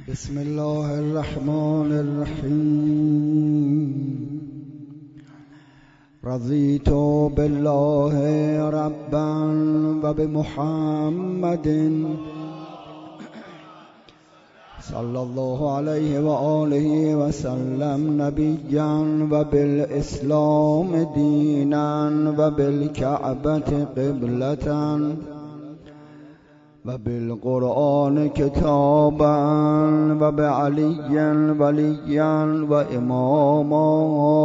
بسم الله الرحمن الرحیم. رضیت بالله ربا و بمحمد صلی الله علیه و آله و سلم نبیا و بالاسلام دینا و بالکعبة قبلة و بالقرآن کتابا و بعلی ولیا و اماما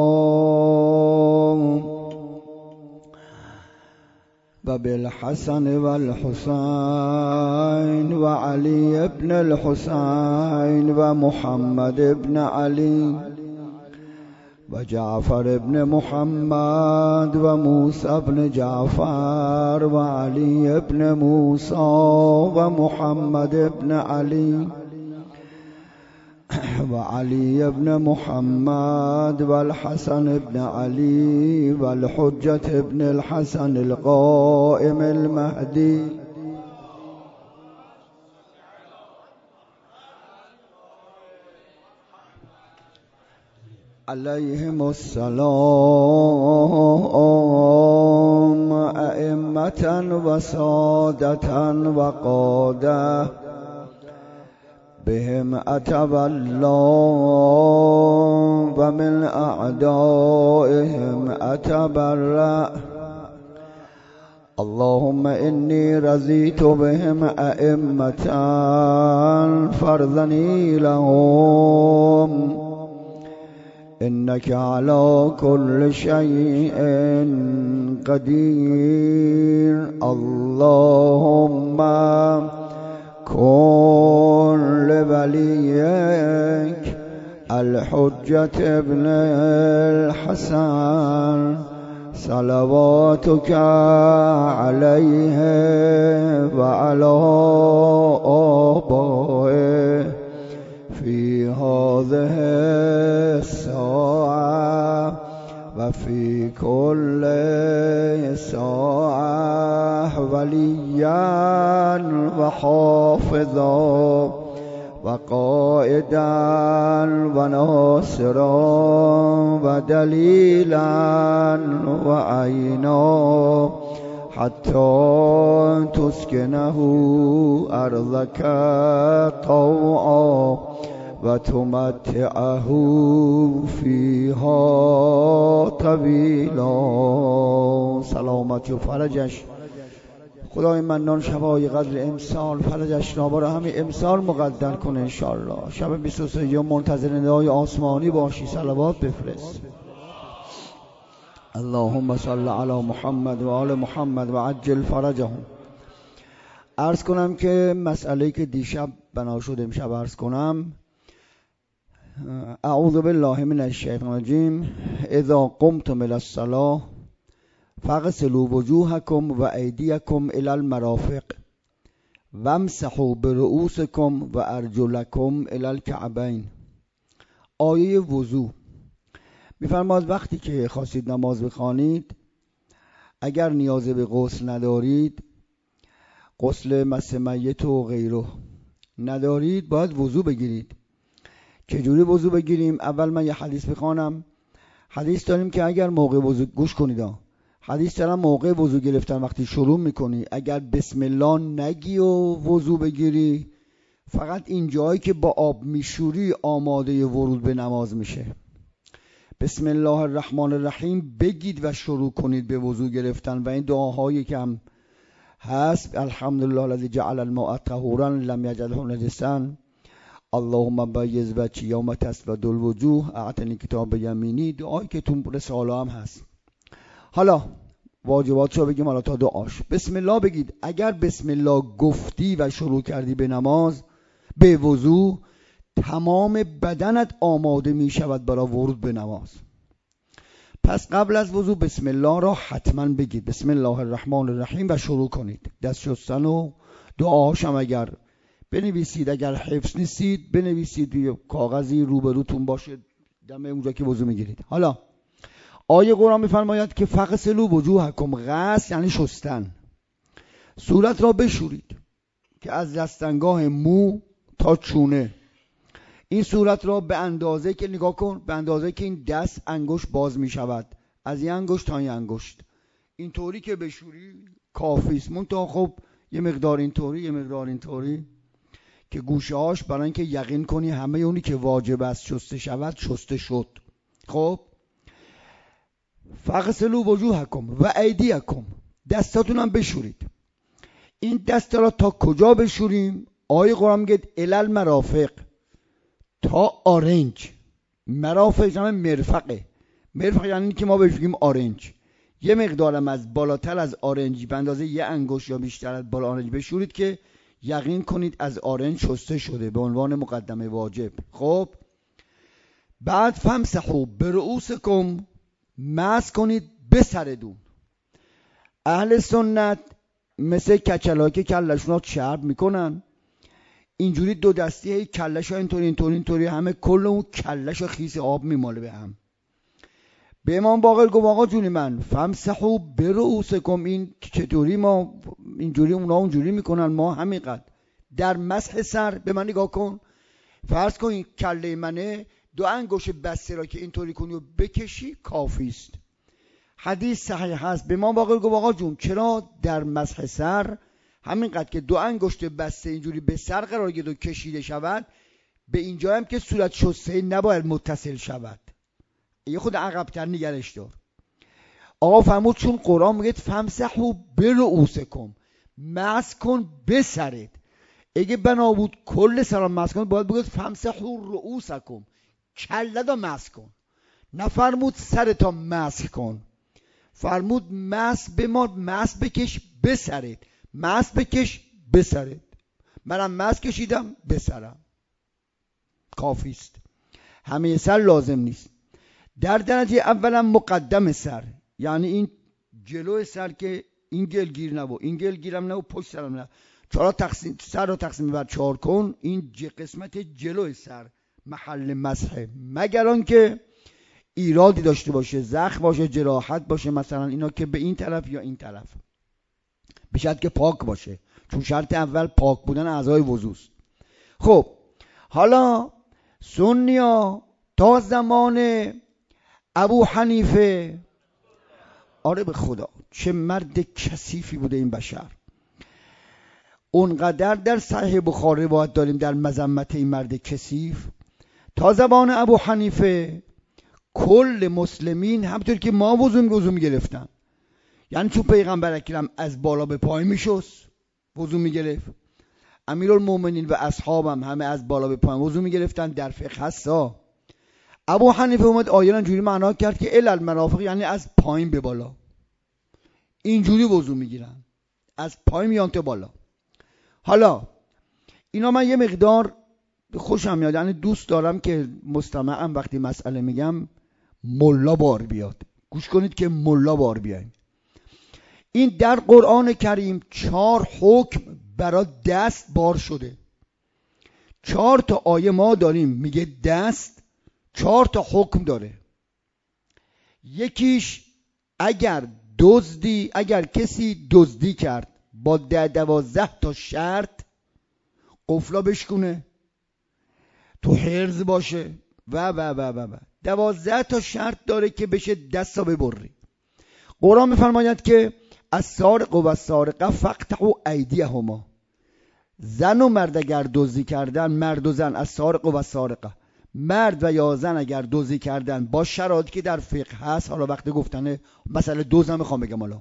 و بالحسن و الحسین و علی ابن الحسین و محمد ابن علی و جعفر ابن محمد و موسی ابن جعفر و علی ابن موسی و محمد ابن علی و علی ابن محمد و الحسن ابن علی و الحجة ابن الحسن القائم المهدی علیهم السلام ائمة و سادة و قادة بهم اتولى و من اعدائهم اتبرأ اللهم انی رضیت بهم ائمة فارضنی لهم إنك على كل شيء قدير اللهم كن لوليك الحجة ابن الحسن صلواتك عليه وعلى آبائه في هذه الساعة وفي كل ساعة وليا وحافظا وقائدا وناصرا ودليلا وعينا حتى تسكنه أرضك طوعا و تمتعه فیها طویلا. سلامتی و فرجش خدای منان شبای قدر امسال فرجش را برای همین امسال مقدر کنه انشالله. شب 23 منتظر ندای آسمانی باشی، صلوات بفرست. اللهم صل علی محمد و آل محمد و عجل فرجهم. عرض کنم که مسئله که دیشب بنا شد امشب عرض کنم. اعوذ بالله من الشیطان الرجیم. اذا قمتم الى الصلاة فاغسلوا وجوهكم و ایدیکم الى المرافق وامسحوا برؤوسكم و ارجلکم الى الکعبین. آیه وضو میفرماد وقتی که خواستید نماز بخوانید، اگر نیاز به غسل ندارید، غسل مس میت و غیره ندارید، باید وضو بگیرید. چجوری وضو بگیریم؟ اول من یه حدیث بخوانم. حدیث داریم که اگر موقع وضو، گوش کنید حدیث دارم موقع وضو گرفتن وقتی شروع میکنی اگر بسم الله نگی و وضو بگیری، فقط این جایی که با آب میشوری آماده ورود به نماز میشه. بسم الله الرحمن الرحیم بگید و شروع کنید به وضو گرفتن. و این دعاهایی که هم هست، الحمدلله الذی جعل الماء طهورا لم یجعله نجسا، اللهم بیض وجهی یوم تسود الوجوه اعطنی کتاب یمینی، دعایی که تو رساله هم هست. حالا واجباتشو بگیم، حالا تا دعاش. بسم الله بگید. اگر بسم الله گفتی و شروع کردی به نماز، به وضو، تمام بدنت آماده می شود برای ورود به نماز. پس قبل از وضو بسم الله را حتما بگید، بسم الله الرحمن الرحیم، و شروع کنید. دست شستن و دعاهاش هم اگر بنویسید، اگر حفظ نیستید بنویسید، یه کاغذی روبروتون باشه دم اونجا که وضو میگیرید. حالا آیه قرآن میفرماید که فغسلوا وجوهکم، غسل یعنی شستن. صورت را بشورید که از دستنگاه مو تا چونه این صورت را به اندازه که نگاه کن، به اندازه که این دست انگشت باز می شود، از این انگشت تا این انگشت، اینطوری که بشوری کافیست. منتها خب یه مقدار اینطوری، یه مقدار اینطوری که گوشه هاش برای اینکه یقین کنی همه اونی که واجب است شسته شود شسته شد. خب فغسلوا وجوهکم و ایدیکم، دستاتون هم بشورید. این دستا را تا کجا بشوریم؟ آیه قرآن میگه الال مرافق، تا آرنج. مرافق جمع مرفقه. مرفق یعنی که ما بهش بگیم آرنج. یه مقدارم از بالاتر از آرنج به اندازه یه انگشت یا بیشتر از بالا آرنج بشورید که یقین کنید از آرنج شسته شده، به عنوان مقدمه واجب. خب بعد فمسحوا برؤوسکم، مسح کنید به سرتون. اهل سنت مثل کچلایی که کلشون رو چرب میکنن، اینجوری دو دستی هی کلش ها اینطوری همه کل اون کلش ها خیس آب میماله به هم. به امام باقر گفت آقا جونی من فمسحوا برؤوسکم، این چطوری ما اینجوری اونا اونجوری میکنن، ما همینقدر. در مسح سر به من نگاه کن، فرض کن این کله منه، دو انگشت بسته را که اینطوری کنی و بکشی کافیست. حدیث صحیح هست. به امام باقر گفت آقا جون چرا در مسح سر همینقدر که دو انگشت بسته اینجوری به سر قرار گرفت و کشیده شود، به اینجا هم که صورت شسته نباید متصل شود، یه خود عقب‌تر نگرش دار. آقا فرمود چون قرآن میگه فمسحوا برؤوسکم، مسح کن به سرت. اگه بنا بود کل سر مسح کن، باید بگید فمسحوا رؤوسکم، کله مسح کن. نفرمود سرتا مسح کن، فرمود مسح به ما، مسح بکش به سرت، مسح بکش به سرت. منم مسح کشیدم به سرم، کافیست. همه سر لازم نیست. در درجه اولا مقدم سر، یعنی این جلو سر که این گلگیر نبود، این گلگیرم نبود، پشت سرم نبود، سر رو تقسیم بر 4 کن. این قسمت جلو سر محل مسحه، مگر آنکه ایرادی داشته باشه، زخم باشه، جراحت باشه، مثلا اینا که به این طرف یا این طرف، به شرط که پاک باشه، چون شرط اول پاک بودن اعضای وضوست. خب حالا سنیا تا زمان ابو حنیفه، آره به خدا چه مرد کثیفی بوده این بشر، اونقدر در صحیح بخاری روایت داریم در مذمت این مرد کثیف. تا زمان ابو حنیفه کل مسلمین همونطور که ما وضو میگرفتن، یعنی چون پیغمبر اکرم از بالا به پای میشست وضو میگرفت، امیرالمومنین و اصحابم همه از بالا به پای وضو میگرفتن. در فقه هستا ابو حنیفه اومد آیه را اینجوری معنا کرد که الال مرافق، یعنی از پایین به بالا، اینجوری وضو میگیرن، از پایین میان تا بالا. حالا اینا من یه مقدار خوشم میاد، یعنی دوست دارم که مستمعم وقتی مسئله میگم ملا بار بیاد، گوش کنید که ملا بار بیاین. این در قرآن کریم 4 حکم برای دست بار شده. 4 تا آیه ما داریم میگه دست 4 تا حکم داره. یکیش اگر کسی دزدی کرد با 12 تا شرط، قفلا بشکنه، تو حرز باشه و 12 تا شرط داره که بشه دستا ببری. قرآن میفرماید که السارق و السارقه فاقطعوا ایدیهما، زن و مرد اگر دزدی کردن، مرد و زن، السارق و السارقه، مرد و یا زن اگر دزدی کردن با شرایطی که در فقه هست، حالا وقتی گفتنه مثلا دزدم میخوام بگم، حالا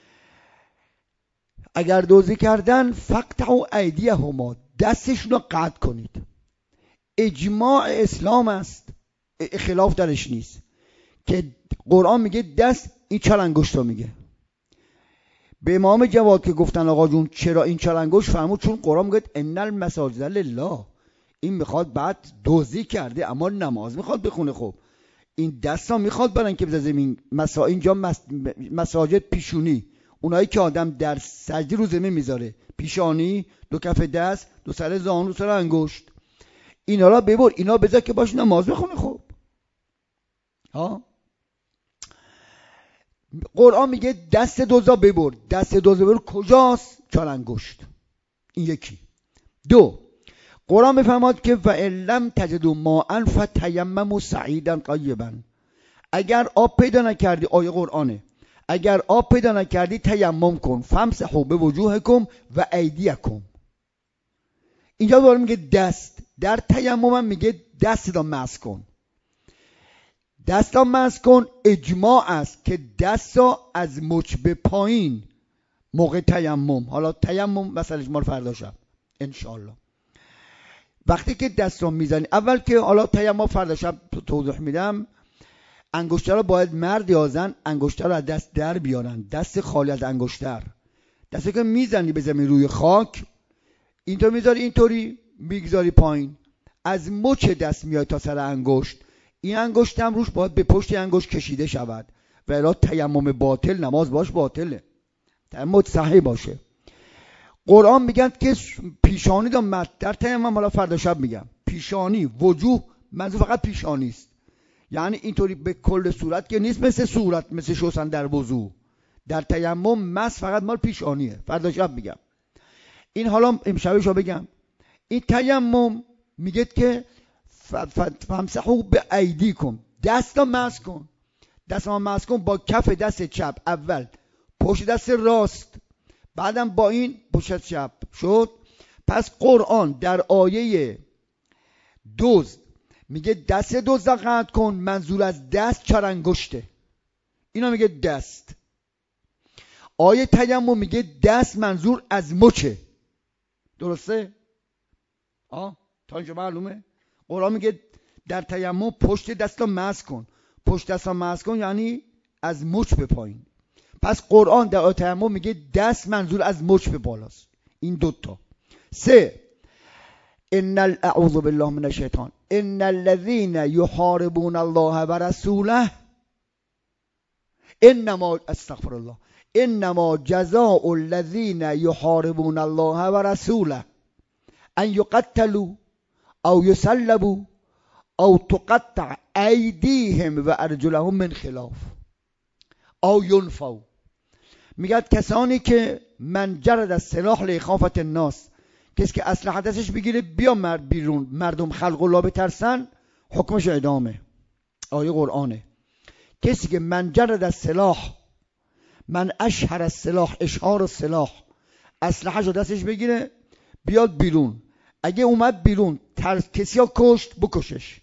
اگر دزدی کردن فاقطعوا ایدیهما، دستشون رو قطع کنید. اجماع اسلام است، خلاف درش نیست، که قرآن میگه دست این 4 انگشت رو میگه. به امام جواد که گفتن آقا جون چرا این 4 انگشت، فرمود چون قرآن میگه ان المساجد لله، این میخواد بعد دزدی کرده اما نماز میخواد بخونه، خب این دستا میخواد برن که بزنه زمین. اینجا مساجد پیشونی، اونایی که آدم در سجده رو زمین میذاره، پیشانی، 2 کف دست، 2 سر زانو، 2 سر انگشت، اینا را ببر، اینا بذار که باش نماز بخونه. خب قرآن میگه دست دزدا ببر. دست دزدا ببر کجاست؟ 4 انگشت. این یکی. 2 قرآن میفرماد که و ان لم تجدوا ماء فتیمموا صعیدا طیبا. اگر آب پیدا نکردی، آیه قرآنه، اگر آب پیدا نکردی تیمم کن، فامسحوا بوجوهکم و ایدیکم. اینجا داره میگه دست، در تیمم هم میگه دست را مسح کن. دست را مسح کن اجماع است که دست را از مچ به پایین موقع تیمم، حالا تیمم مسئلهش ما رو فردا شب انشالله، وقتی که دست را میزنی، اول که حالا تیمم فردا شب توضیح میدم، انگشتر رو باید مرد یا زن انگشتر رو از دست در بیارن، دست خالی از انگشتر. دستی که میزنی به زمین روی خاک، اینطور میذاری، اینطوری میگذاری پایین، از مچ دست میای تا سر انگشت. این انگشت هم روش باید به پشت انگشت کشیده شود و الا تیمم باطل، نماز باش باطله، تیمم صحیح باشه. قرآن میگن که پیشانی دا مد در تیمم، حالا فردا شب میگم پیشانی، وجوه منظور فقط پیشانی است، یعنی اینطوری به کل صورت که نیست، مثل صورت، مثل شستن در وضو. در تیمم مس فقط مال پیشانیه، فردا شب میگم. این حالا امشبشو بگم، این تیمم میگه که فامسحوا بایدیکم، دستا مسح کن. دستا مسح کن با کف دست چپ اول پشت دست راست، بعدم با این پشت چپ شد. پس قرآن در آیه دزد میگه دست دزد قطع کن، منظور از دست چهار انگشته، اینا میگه دست. آیه تیمم میگه دست منظور از مچه، درسته؟ تا اینجا معلومه؟ قرآن میگه در تیمم پشت دستا مسح کن، پشت دستا مسح کن یعنی از مچ به پایین. پس قرآن در آیه تیمم میگه دست منظور از مچ به بالاست. این دوتا. 3 اعوذ بالله من الشیطان، ان الذين يحاربون الله ورسوله استغفر الله، انما جزاء الذين يحاربون الله ورسوله ان يقتلوا او يصلبوا او تقطع ایدیهم و ارجلهم من خلاف او ینفوا. میگه کسانی که من جرد از سلاح لإخافة الناس، کسی که اسلحه دستش بگیره بیا مرد بیرون، مردم خلق الله بترسن، حکمش اعدامه، آیه قرآنه. کسی که من جرد از سلاح، من اشهر از سلاح، اشهار السلاح، اسلحه‌شو دستش بگیره بیاد بیرون، اگه اومد بیرون کسی ها کشت بکشش،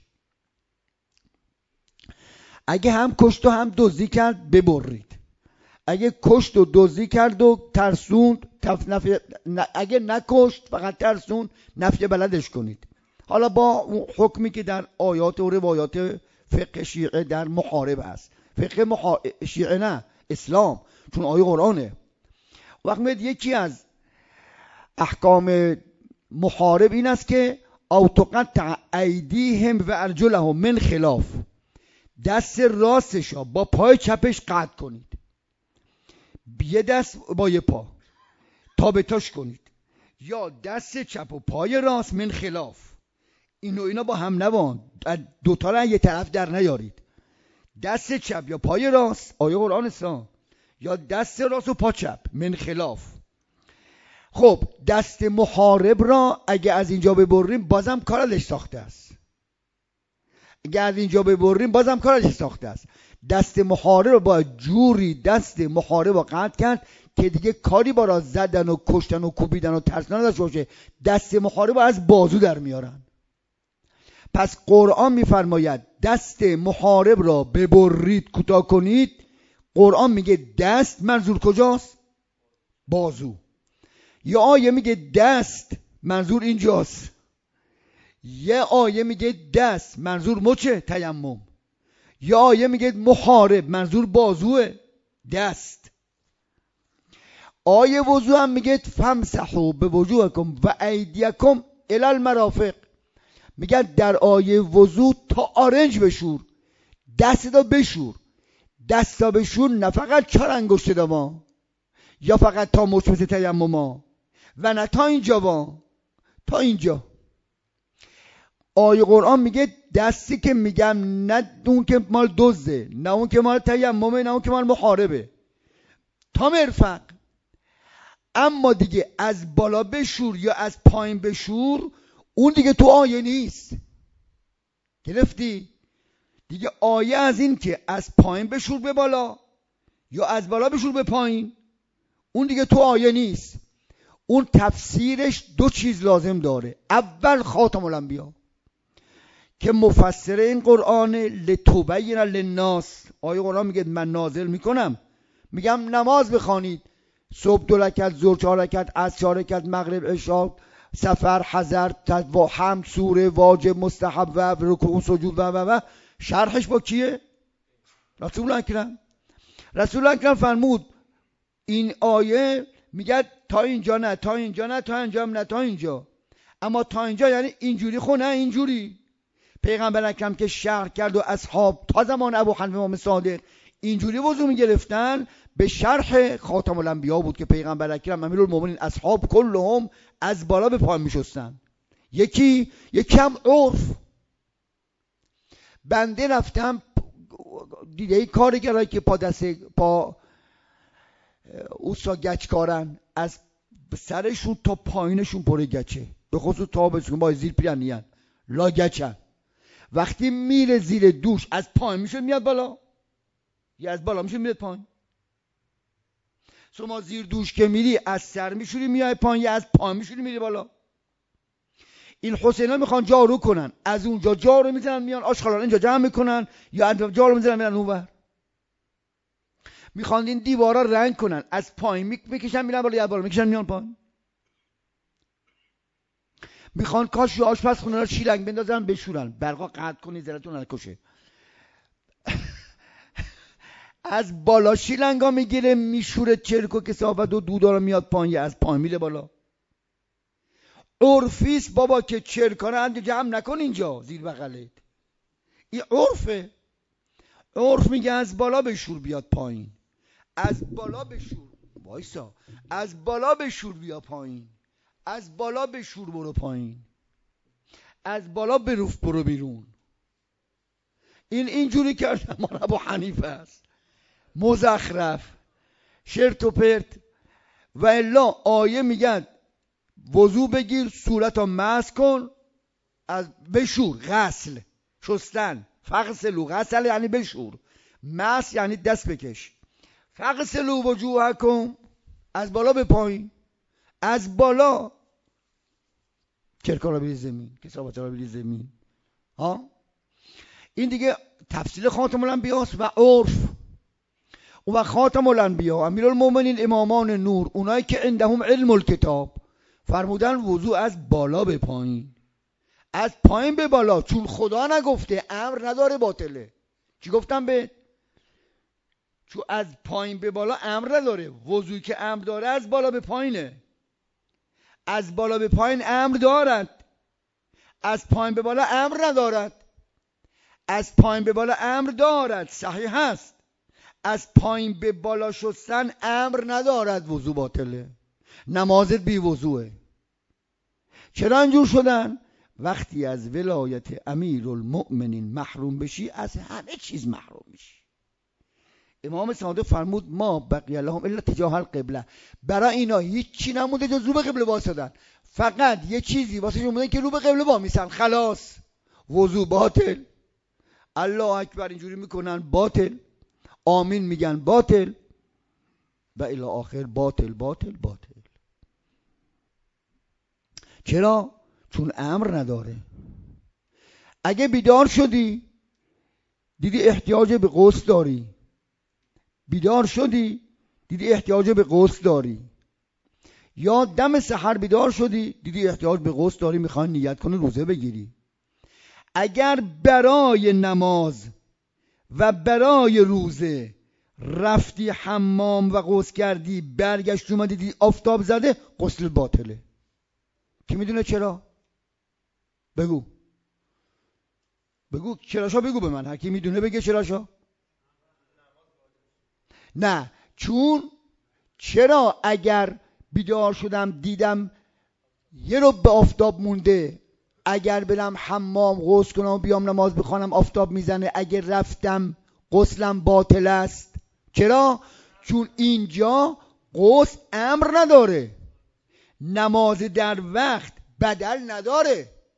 اگه هم کشت و هم دزدی کرد ببرید، اگه کشت و دزدی کرد و ترسوند اگه نکشت فقط ترسوند نفی بلدش کنید. حالا با حکمی که در آیات و روایات فقه شیعه در محارب هست، فقه شیعه نه اسلام، چون آیه قرآنه. وقتی یکی از احکام محارب این است که او تقطع ایدیهم و ارجلهم من خلاف، دست راستش با پای چپش قطع کنید، یه دست با یه پا تا به تاش کنید، یا دست چپ و پای راست من خلاف، اینا با هم نوان، دوتا را یه طرف در نیارید، دست چپ یا پای راست، آیه قرآن است، یا دست راست و پا چپ من خلاف. خب دست محارب را اگه از اینجا ببریم بازم کارش ساخته است، اگه از اینجا ببریم بازم کارش ساخته است. دست محارب رو با جوری دست محارب رو قطع کرد که دیگه کاری برای زدن و کشتن و کوبیدن و ترسیدن نداشته باشه، دست محارب رو از بازو در میارن. پس قرآن میفرماید دست محارب را ببرید، کوتاه کنید. قرآن میگه دست منظور کجاست؟ بازو. یه آیه میگه دست منظور اینجاست، یه آیه میگه دست منظور مچه تیمم، یه آیه میگه محارب منظور بازوه دست. آیه وضو هم میگه فامسحوا بوجوهکم و ایدیکم الی المرافق، میگه در آیه وضو تا آرنج بشور، دستا بشور، دستا بشور، نه فقط 4 انگشت دما یا فقط تا مچ مثل تیمم و نه تا اینجا تا اینجا. آیه قرآن میگه دستی که میگم نه اون که مال دزده، نه اون که مال تیممه، نه اون که مال محاربه، تا مرفق. اما دیگه از بالا بشور یا از پایین بشور، اون دیگه تو آیه نیست. گرفتی؟ دیگه آیه از این که از پایین بشور به بالا یا از بالا بشور به پایین، اون دیگه تو آیه نیست. اون تفسیرش دو چیز لازم داره. اول خاتم الانبیا که مفسر این قرآن لتبین للناس، آیه قرآن میگه من نازل میکنم، میگم نماز بخوانید، صبح 2 رکعت، ظهر 4 رکعت، عصر 4 رکعت، مغرب عشاء، سفر، حضر، حمد، سوره، واجب، مستحب و رکوع، سجود و شرحش با کیه؟ رسول اکرم. رسول اکرم فرمود این آیه میگه تا اینجا نه، تا اینجا نه، تا اینجا نه، تا اینجا. اما تا اینجا یعنی اینجوری خونه، اینجوری. پیغمبر اکرم که شرح کرد و اصحاب تا زمان ابو حنیفه امام صادق اینجوری وضو میگرفتن، به شرح خاتم الانبیا بود که پیغمبر اکرم امیرالمومنین اصحاب کلهم از بالا به پایین میشستن. یکی هم عرف. بنده رفتم دیده ای کارگرایی که پا اوسا گچ کارن، از سرشون تا پایینشون پر گچه، به خصوص تابستون با زیر پیرنیان لا گچن. وقتی میره زیر دوش از پایین میشه میاد بالا، یا از بالا میشه میاد پایین. شما زیر دوش که میری از سر میشوری میای پایین، یا از پایین میشوری میری بالا. این حسینا میخوان جارو کنن، از اونجا جارو میزنن میان آشغالا اینجا جمع میکنن، یا از جارو میزنن میرن اونور. میخوان این دیوارا رنگ کنن، از پایین میکشن میرن بالا، یا بالا میکشن میان پایین. میخوان کاش یا آشپزخونه رو شیلنگ بندازن بشورن، برقا قطع کنی زرتون نکشه. از بالا شیلنگا میگیره میشوره، چرک و کثافت و دودا رو میاد پایین، یا از پایین میره بالا. عرفیست بابا که چرکا رو هم جمع نکن اینجا زیر بغلت. این عرفه. عرف میگه از بالا بشور بیاد پایین، از بالا بشور، وایسا، از بالا بشور بیا پایین، از بالا بشور برو پایین، از بالا بروف برو بیرون. اینجوری کرده ما ابو حنیفه است، مزخرف، شرط و پرت. و الا آیه میگن وضو بگیر، صورت رو مسح کن، از بشور، غسل، شستن، فغسلوا، غسل یعنی بشور، مسح یعنی دست بکش، فغسلوا وجوهکم، از بالا به پایین، از بالا چرکا رو بری زمین، کثافت رو بری زمین. ها این دیگه تفصیل خاتم الانبیاست و عرف. و خاتم الانبیا امیرالمومنین امامان نور، اونایی که عندهم علم الکتاب، فرمودن وضو از بالا به پایین، از پایین به بالا، چون خدا نگفته، امر نداره، باطله. چی گفتم به؟ چون از پایین به بالا امر نداره. وضوی که امر داره از بالا به پایینه. از بالا به پایین امر دارد، از پایین به بالا امر ندارد. از پایین به بالا امر دارد، صحیح هست. از پایین به بالا شستن امر ندارد، وضو باطله، نمازت بی وضوه. چرا اینجور شدن؟ وقتی از ولایت امیرالمؤمنین محروم بشی از همه چیز محروم میشی. امام صادق فرمود ما بقی لهم الا تجاه القبله، برای اینا هیچی نمونده جز رو به قبله واسدن، فقط یه چیزی واسه شون بودن که رو به قبله وامیسن، خلاص. وضو باطل، الله اکبر اینجوری میکنن باطل، آمین میگن باطل، و الی آخر باطل باطل باطل. چرا؟ چون امر نداره. اگه بیدار شدی دیدی احتیاج به غسل داری، بیدار شدی دیدی احتیاج به غسل داری، یا دم سحر بیدار شدی دیدی احتیاج به غسل داری، میخوای نیت کنی روزه بگیری. اگر برای نماز و برای روزه رفتی حمام و غسل کردی، برگشت اومدی دیدی آفتاب زده، غسل باطله. کی میدونه چرا؟ بگو چراشا، بگو به من، هر کی میدونه بگه چراشا. نه، چون چرا اگر بیدار شدم دیدم یه رو به آفتاب مونده، اگر برم حمام غسل کنم و بیام نماز بخوانم آفتاب میزنه، اگر رفتم غسلم باطل است. چرا؟ چون اینجا غسل امر نداره، نماز در وقت بدل نداره.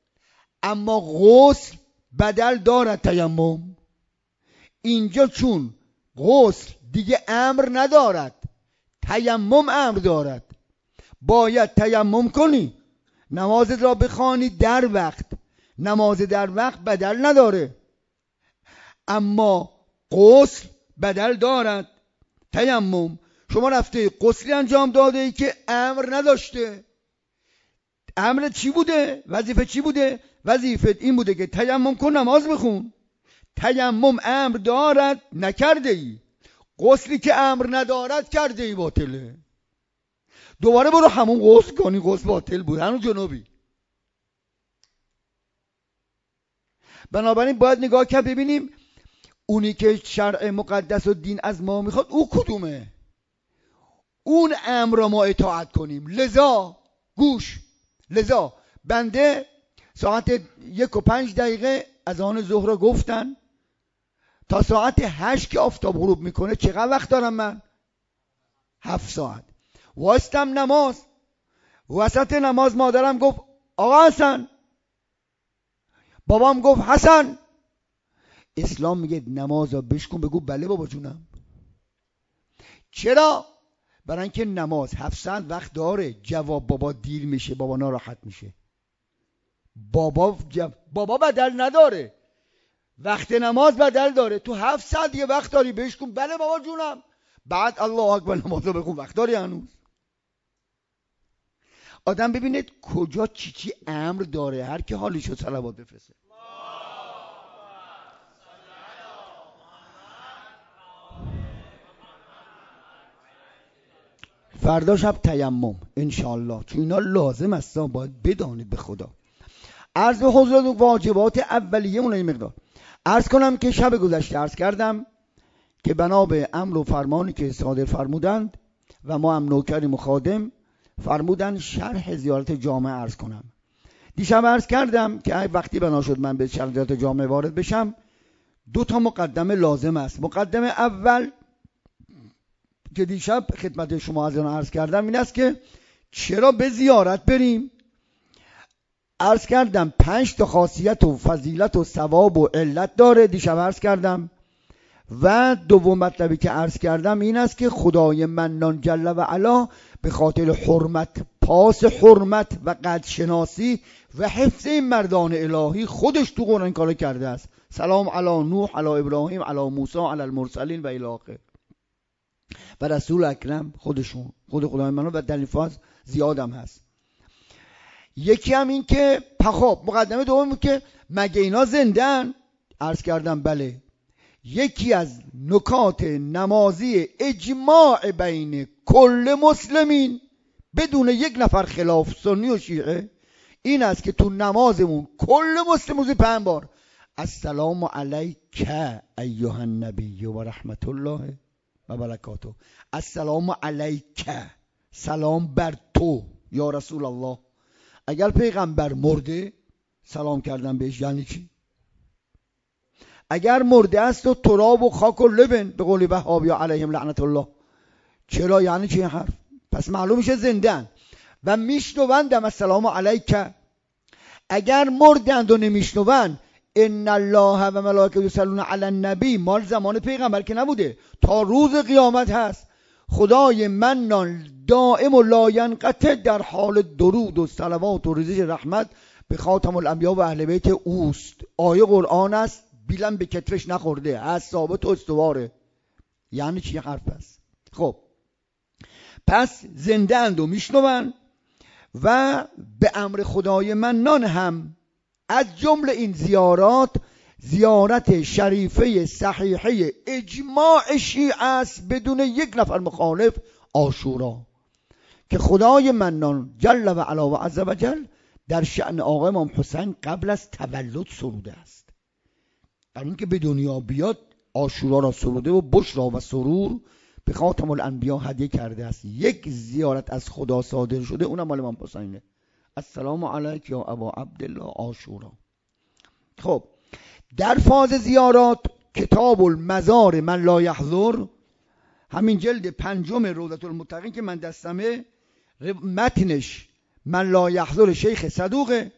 اما غسل بدل دارد تیمم. اینجا چون غسل دیگه امر ندارد، تیمم امر دارد، باید تیمم کنی، نمازت را بخوانی در وقت. نماز در وقت بدل نداره، اما غسل بدل دارد تیمم. شما رفته غسلی انجام داده ای که امر نداشته. امر چی بوده؟ وظیفه چی بوده؟ وظیفه این بوده که تیمم کن، نماز بخون. تیمم امر دارد، نکرده ای. غسلی که امر ندارد کرده ای، باطله. دوباره برو همون غسل کنی، غسل باطل بود، هنوز جنوبی. بنابراین باید نگاه کرد ببینیم اونی که شرع مقدس و دین از ما میخواد او کدومه، اون امر را ما اطاعت کنیم. لذا گوش، لذا بنده ساعت 1:05 از آن ظهر را گفتن تا ساعت 8 که آفتاب غروب میکنه چقدر وقت دارم من؟ 7 ساعت. وایستم نماز، وسط نماز مادرم گفت آقا حسن، بابام گفت حسن. اسلام میگه نماز را بشکن، بگو بله بابا جونم. چرا؟ برای اینکه نماز 7 ساعت وقت داره. جواب بابا دیر میشه، بابا ناراحت میشه. بابا بدل نداره، وقت نماز بدل داره. تو 7 ساعت یه وقت داری، بشکن بله بابا جونم. بعد الله اکبر نماز رو بخون، وقت داری هنوز. آدم ببینید کجا چی امر داره، هر کی حالیشو صلوات بفرسته. فردا شب تیمم انشالله، چون اینا لازم است، باید بدانید به خدا. عرض به حضورتون واجبات اولیه مون این مقدار. عرض کنم که شب گذشته عرض کردم که بنا به امر و فرمانی که صادر فرمودند و ما هم نوکریم و خادم، فرمودن شرح زیارت جامع عرض کنم. دیشب عرض کردم که وقتی بنا شد من به شرح زیارت جامع وارد بشم، 2 مقدمه لازم است. مقدمه اول که دیشب خدمت شما از آن عرض کردم این است که چرا به زیارت بریم. عرض کردم 5 خاصیت و فضیلت و ثواب و علت داره، دیشب عرض کردم. و دوم مطلبی که عرض کردم این است که خدای منان جل و علا به خاطر حرمت، پاس حرمت و قدرشناسی و حفظ این مردان الهی خودش تو قرآن کار کرده است. سلام علی نوح، علی ابراهیم، علی موسی، علی المرسلین و الی آخر. و رسول اکرم خودشون، خود خدای منان، و دلیفاز زیادم هست. یکی هم این که خب مقدمه دوم که مگه اینا زندن؟ عرض کردم بله. یکی از نکات نمازی اجماع بین کل مسلمین بدون یک نفر خلاف، سنی و شیعه، این است که تو نمازمون کل مسلم روزی 5 بار السلام علیک ایها النبی و رحمت الله و برکاته. السلام علیک، سلام بر تو یا رسول الله. اگر پیغمبر مرده سلام کردن بهش یعنی چی؟ اگر مرده است و تراب و خاک و لبن به قول وهابی علیهم لعنت الله، چرا؟ یعنی چی این حرف؟ پس معلوم میشه زندن و میشنوندم السلام علیک. اگر مردند و نمیشنوند ان الله و ملائکته یصلون علی النبی، مال زمان پیغمبر که نبوده، تا روز قیامت هست. خدای منان دائم و لاینقطع در حال درود و صلوات و ریزش رحمت به خاتم الانبیا و اهل بیت اوست. آیه قرآن است، بیلم به کتفش نخورده، از ثابت و استواره. یعنی چی حرف است؟ خب پس زنده اند و میشنون و به امر خدای منان هم از جمله این زیارات، زیارت شریفه صحیحه اجماع شیعه است بدون یک نفر مخالف، عاشورا، که خدای منان جل و علا و عز و جل در شأن آقا امام حسین قبل از تولد سروده است. قبل اینکه به دنیا بیاد عاشورا را سروده و بشرا و سرور به خاتم الانبیا هدیه کرده است. یک زیارت از خدا صادر شده، اونم مال امام حسینه. السلام علیک یا ابا عبدالله عاشورا. خب در فاز زیارات کتاب المزار من لا یحضر، همین جلد 5 روضة المتقین که من دستمه، متنش من لا یحضر شیخ صدوقه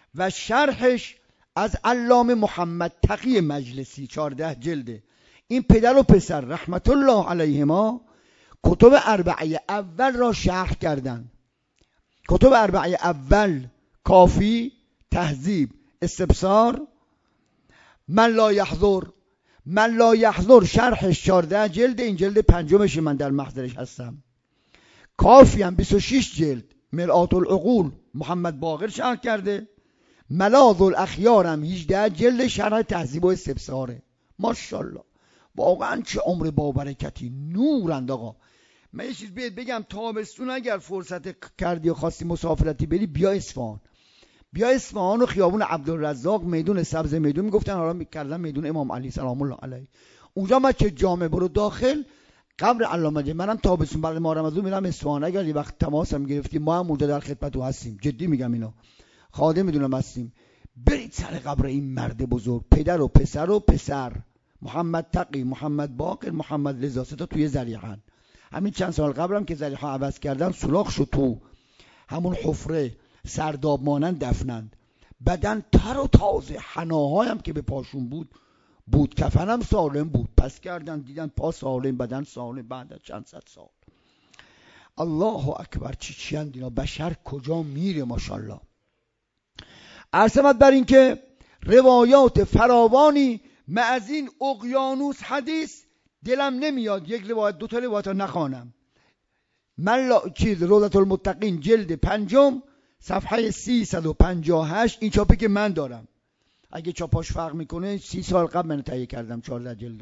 و شرحش از علامه محمد تقی مجلسی 14 جلده. این پدر و پسر رحمت الله علیهما کتب اربعه اول را شرح کردند. کتب اربعه اول کافی، تهذیب، استبصار، من لا یحضر شرحش 14 جلد، این جلد پنجمش من در محضرش هستم. کافی هم 26 جلد، مرآت العقول محمد باقر شرح کرده. ملاذ الاخیار هم 18 جلد شرح تهذیب و استبصاره. ماشاءالله واقعا چه عمر با برکتی، نورند. آقا من یه چیز بگم، تابستون اگر فرصت کردی و خواستی مسافرتی بری، بیا اصفهان و خیابون عبدالرزاق، میدون سبز میدون میگفتن، حالا میکردن میدون امام علی سلام الله علیه. اونجا من که جامع برو داخل قبر علامه، منم تابستون بعد ماه رمضان میرم اصفهان، اگر یه وقت تماسم گرفتی ما هم اونجا در خدمتتون هستیم، جدی میگم، اینا خادم میدونم هستیم. برید سر قبر این مرد بزرگ، پدر و پسر محمد تقی، محمد باقر، محمد رضا، تا توی ذریحان. همین چند سال قبلم که ذریحا عوض کردن سوراخ شد، تو همون حفره سرداب مانند دفنند. بدن تر و تازه، حناهایم که به پاشون بود، کفنم سالم بود. پس کردن دیدن پا سالم، بدن سالم، بعد از چند صد سال. الله اکبر، چی اینا، بشر کجا میره ماشاءالله. عرض بر این که روایات فراوانی از این اقیانوس حدیث دلم نمیاد یک روایت دو تا روایت نخوانم. من روضة المتقین جلد 5 صفحه 358، این چاپی که من دارم، اگه چاپاش فرق میکنه 30 سال قبل من تهیه کردم، 14 جلد.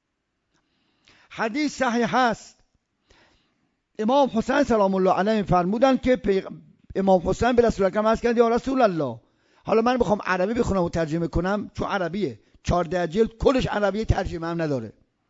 حدیث صحیح هست. امام حسین سلام الله علیه فرمودن که امام حسین به رسول اکرم عرض کرد یا رسول الله، حالا من بخوام عربی بخونم و ترجمه کنم، چون عربیه 14 جلد کلش عربیه، ترجمه هم نداره.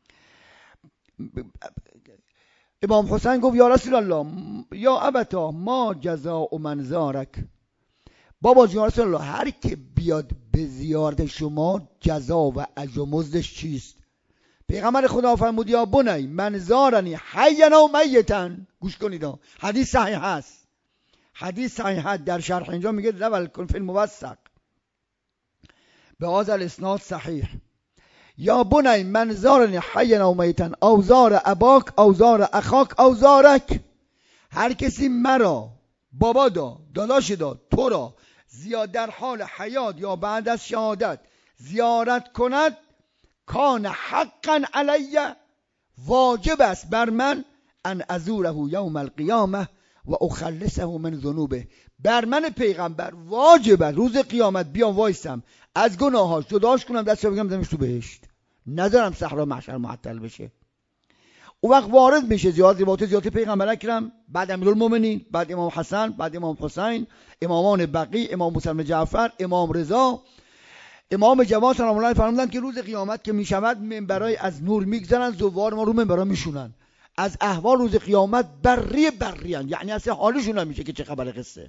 امام حسین گفت یا رسول الله یا ابتا ما جزاء من زارک، بابا جون رسول الله، هر که بیاد به زیارت شما جزا و اجر و مزدش چیست؟ پیغمبر خدا فرمود یا بنی من زارنی حیا و میتا. گوش کنید، حدیث صحیح هست. حدیث صحیح هست. در شرح اینجا میگه لول کن فی الموثق به هذا الاسناد صحیح. یا بنی من زارنی حیا و میتا او زار اباک او زار اخاک او زارک، هر کسی مرا، بابا داداش تو را زیاد در حال حیات یا بعد از شهادت زیارت کند، کان حقا علی، واجب است بر من، ان ازوره یوم القیامه و اخلصه من ذنوبه، بر من پیغمبر واجب است روز قیامت بیام وایسم از گناهاش جداش کنم، دستش بگم دمش تو بهشت، نذارم صحرا محشر معطل بشه. اون وقت وارد میشه زیارت پیغمبر اکرم، بعد امیرالمومنین، بعد امام حسن، بعد امام حسین، امامان بقی، امام موسی بن جعفر، امام رضا، امام جواد سلام الله فرمودند که روز قیامت که میشود منبرای از نور میگذارن، زوار ما رو منبرا میشونن، از احوال روز قیامت بریان، یعنی اصلا حالشون نمیشه که چه خبر قصه.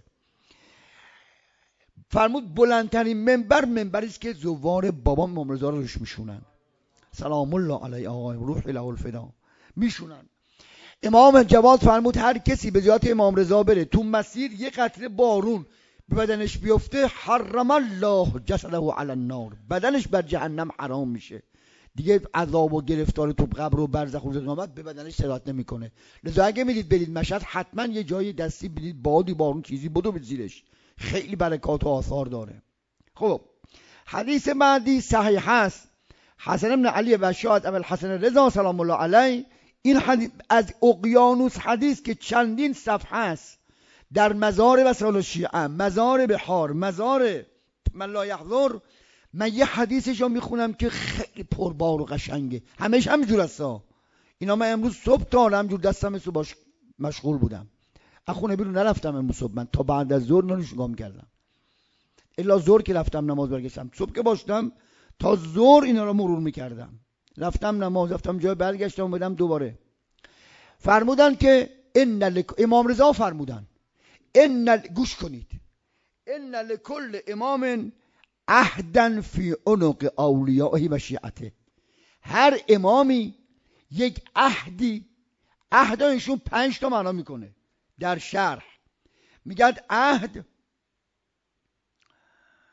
فرمود بلندترین منبری است که زوار بابام امام رضا رو روش میشونن، سلام الله علیه آقای روح له الفدا، میشونن. امام جواد فرمود هر کسی به زیارت امام رضا بره، تو مسیر یه قطره بارون به بدنش بیفته، حرم الله جسده علی النار، بدنش بر جهنم حرام میشه، دیگه عذاب و گرفتار تو قبر و برزخ و روز قیامت به بدنش سرایت نمیکنه. لذا اگه میرید برید مشهد، حتما یه جای دستی بدید، بادی بارون چیزی بدو به زیرش، خیلی برکات و آثار داره. خب حدیث بعدی صحیح هست. حسن بن علی و شاهد ابوالحسن رضا سلام الله علیه، این حدیث از اقیانوس حدیث که چندین صفحه است، در مزار وسائل شیعه، مزار بحار، مزار من لا یحضر، من یه حدیثش رو میخونم که خیلی پربار و قشنگه، همش همینجور هستا. اینا من امروز صبح تا همجور دستم صبح باش مشغول بودم، از خونه بیرون نرفتم امروز صبح، من تا بعد از ظهر نوشگام کردم، الا ظهر که رفتم نماز برگشتم، صبح که باشتم تا ظهر اینا رو مرور میکردم، رفتم نماز، رفتم جای برگشتم اومدم دوباره. فرمودن که امام رضا فرمودن گوش کنید، ان لکل امام عهدا فی عنق اولیائه و شیعته، هر امامی یک عهدی، عهدایشون 5 تا معنا میکنه. در شرح میگن عهد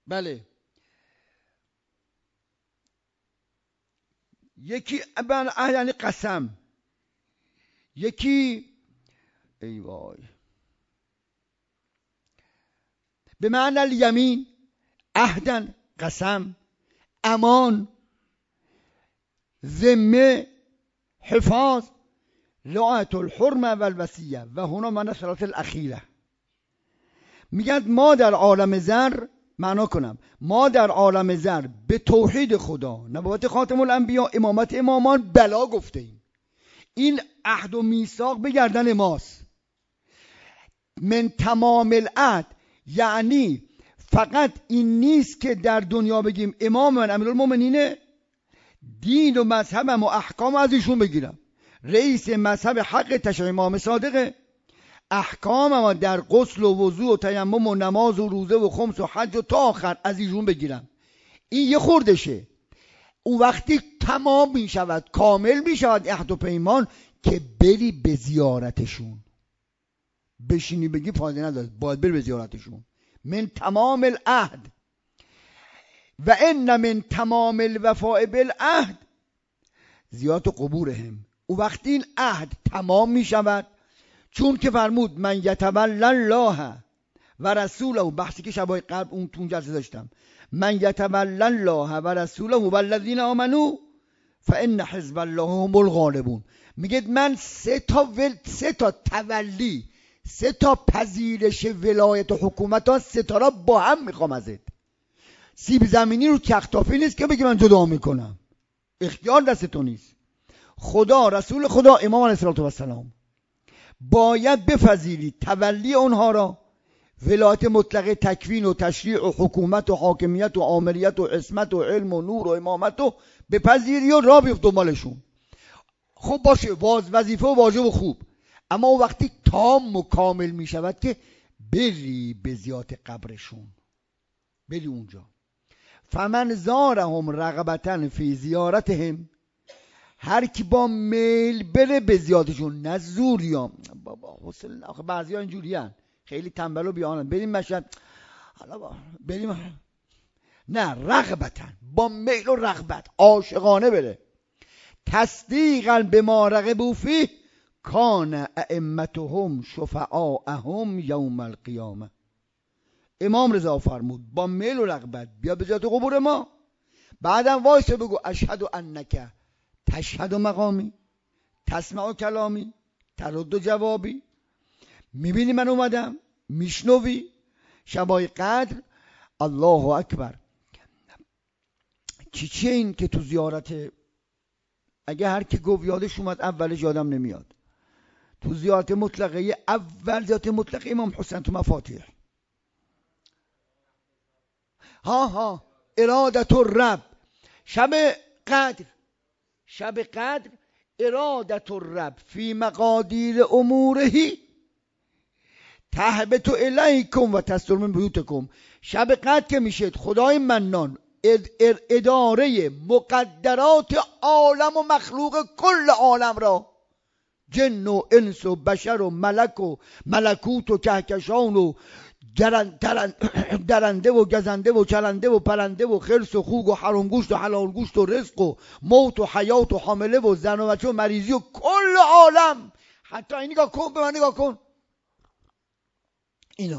بله. یکی یعنی قسم، یکی ای وای به معنی الیمین، عهدن قسم، امان، ذمه، حفاظ، لعنت الحرمه و الوصیه و هنا من صلات الاخیره. میگن ما در عالم زر، معنا کنم، ما در عالم زر به توحید خدا، نبوت خاتم الانبیا، امامت امامان بلا گفته ایم. این عهد و میثاق به گردن ماست. من تمام العهد یعنی فقط این نیست که در دنیا بگیم امام من امیرالمومنینه، دین و مذهبم و احکام از ایشون بگیرم، رئیس مذهب حق تشریع امام صادقه، احکام ما در غسل و وضو و تیمم و نماز و روزه و خمس و حج و تا آخر از ایشون بگیرم. این یه خوردشه. او وقتی تمام می شود، کامل می شود عهد و پیمان، که بری به زیارتشون. بشینی بگی فایده نداره، باید بری به زیارتشون. من تمام العهد و ان من تمام الوفاء بالعهد زیارت قبورهم. او وقتی این عهد تمام می شود، چون که فرمود من یتولی الله و رسوله، بحثی که شبای قبل اون تون جلسه داشتم، من یتولی الله و رسوله و الذین آمنوا فان حزب الله هم الغالبون. میگه من سه تا تولی، سه تا پذیرش ولایت و حکومت ها، سه تا را با هم میخوام ازت. سیب زمینی رو کختافی نیست که بگی من جدا میکنم، اختیار دست تو نیست. خدا، رسول خدا، امام علیه السلام باید بپذیرید تولی اونها را، ولایت مطلقه، تکوین و تشریع و حکومت و حاکمیت و آمریت و عصمت و علم و نور و امامت رو بپذیری و را بیفت دنبالشون. خب باشه، وظیفه و واجب و خوب، اما او وقتی تام و کامل می شود که بری به زیارت قبرشون، بری اونجا. فمن زارهم رغبتن فی زیارتهم، هر کی با میل بره به زیارتشون، نه زوریام بابا حوصله نه. بعضیا اینجوریان خیلی تنبل و بیانن، بریم مشهد حالا بریم، نه، رغبتن، با میل و رغبت، عاشقانه بره. تصدیقا به ما رغبوا فیه کان ائمتهم شفعاءهم یوم القیامه. امام رضا فرمود با میل و رغبت بیا به زیارت قبور ما، بعدم وایسه بگو اشهد انک تشهد مقامی، تسمع کلامی، ترد جوابی. میبینی من اومدم، میشنوی. شبای قدر، الله اکبر. چیه این که تو زیارت، اگه هر کی گفت یادش اومد، اولش یادم نمیاد، تو زیارت مطلقه، اول زیارت مطلقه امام حسین تو مفاتیح، ها ارادت الرب، شب قدر ارادت الرب فی مقادیر اموره تهبط الیکم و تستر من بیوتکم. شب قدر که میشد، خدای منان اداره مقدرات عالم و مخلوق کل عالم را، جن و انس و بشر و ملک و ملکوت و کهکشان و درنده و گزنده و چرنده و پرنده و خرس و خوک و حرام گوشت و حلال گوشت و رزق و موت و حیات و حامله و زن و بچه و مریضی و کل عالم. حتی این نگاه کن، به من نگاه کن، اینا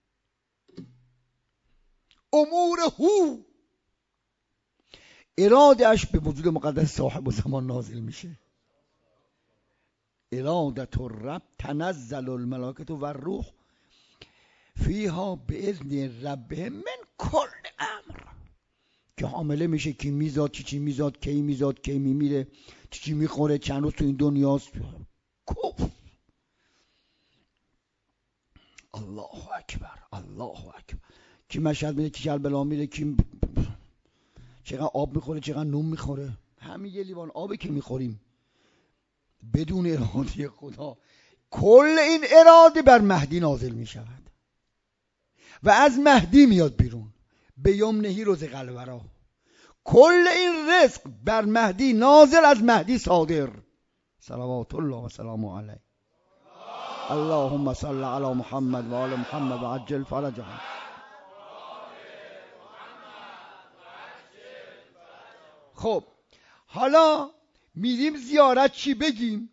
امور هو ارادهش به وجود مقدس صاحب و زمان نازل میشه. ارادت الرب تنزل الملائکه و الروح فیها به اذن ربهم من کل امر. که حامله میشه، کی میزاد، چی میزاد، کی میزاد، کی میمیره، چی میخوره، چند روز تو این دنیاست. کف. الله اکبر، الله اکبر. کی مشهد میره، کی کربلا میره، کی چقدر آب میخوره، چقدر نون میخوره. همین یه لیوان آبی که میخوریم بدون اراده خدا. کل این اراده بر مهدی نازل میشود و از مهدی میاد بیرون به یمنهی روز قلورا. کل این رزق بر مهدی نازل، از مهدی صادر. صلوات الله و سلام علیه. اللهم صل علی محمد و آل محمد و عجل فرجهم. خب حالا میریم زیارت، چی بگیم؟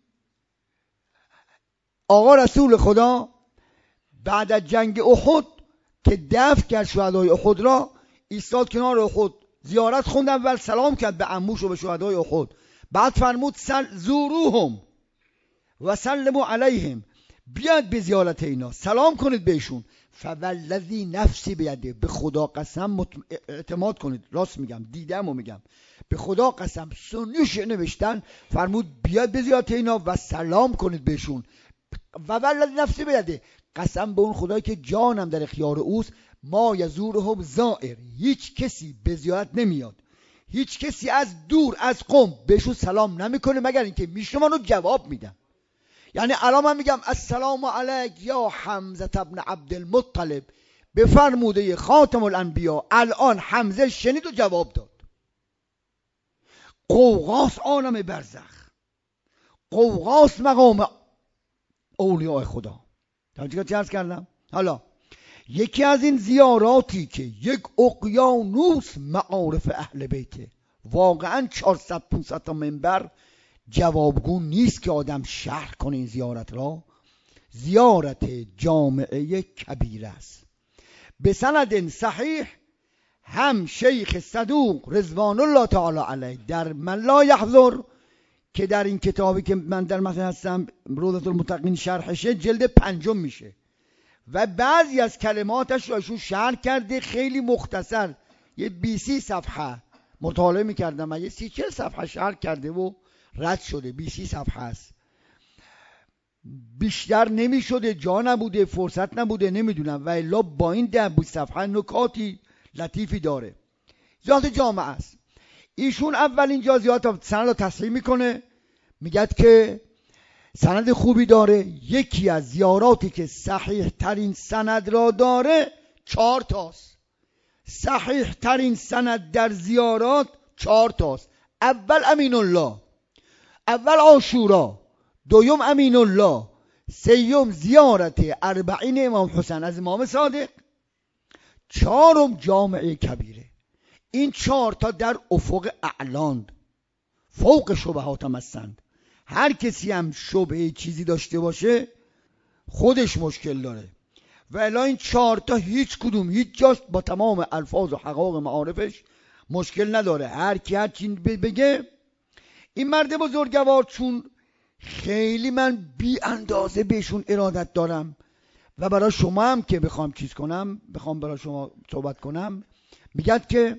آقا رسول خدا بعد از جنگ احد که دفن کرد شهدای احد را، ایستاد کنار احد، زیارت خوند، اول سلام کرد به عموش و به شهدای احد، بعد فرمود زوروهم و سلموا علیهم، بیاد به زیارت اینا، سلام کنید بهشون. فوالذی نفسی بیده، به خدا قسم اعتماد کنید، راست میگم، دیدم و میگم، به خدا قسم سنیش نوشتن، فرمود بیاد به زیارت اینا و سلام کنید بهشون. فوالذی نفسی بیده، قسم به اون خدایی که جانم در اختیار اوست، ما یزورهم زائر، هیچ کسی به زیارت نمیاد، هیچ کسی از دور از قم بهشون سلام نمیکنه مگر اینکه میشنون و جواب میدن. یعنی الان من میگم السلام علیک یا حمزه ابن عبدالمطلب، به فرموده خاتم الانبیا، الان حمزه شنید و جواب داد. قوقاس عالم برزخ، قوقاس مقام اولیاء خدا. چی عرض کردم؟ حالا یکی از این زیاراتی که یک اقیانوس معارف اهل بیته، واقعا 400-500 تا منبر جوابگو نیست که آدم شرح کنه این زیارت را، زیارت جامعه کبیره است. به سند صحیح، هم شیخ صدوق رضوان الله تعالی علیه در من لا یحضر، که در این کتابی که من در متن هستم روضة المتقین شرحشه، جلد 5 میشه و بعضی از کلماتش رو ایشون شرح کرده، خیلی مختصر، یه 20 صفحه مطالعه میکردم من، یه 30-40 صفحه شرح کرده و رد شده، 20 صفحه است، بیشتر نمیشده، جا نبوده، فرصت نبوده، نمیدونم، و الا با این 10-20 صفحه نکاتی لطیفی داره. زیارت جامعه است. ایشون اول اینجا زیارت سند رو تصحیح میکنه، میگد که سند خوبی داره. یکی از زیاراتی که صحیح ترین سند را داره 4 تاست. صحیح ترین سند در زیارات 4 تاست. اول امین الله، اول عاشورا، دوم امین الله، سوم زیارت 40 امام حسین از امام صادق، 4م جامعه کبیره. این 4 تا در افق اعلاند، فوق شبهات هم هستند. هر کسی هم شبهه چیزی داشته باشه خودش مشکل داره، و الا این 4 تا هیچ کدوم هیچ جاش با تمام الفاظ و حقایق معارفش مشکل نداره، هر کی هر چی بگه. این مرد بزرگوار چون خیلی من بی اندازه بهشون ارادت دارم و برای شما هم که بخوام چیز کنم، بخوام برای شما صحبت کنم، میگد که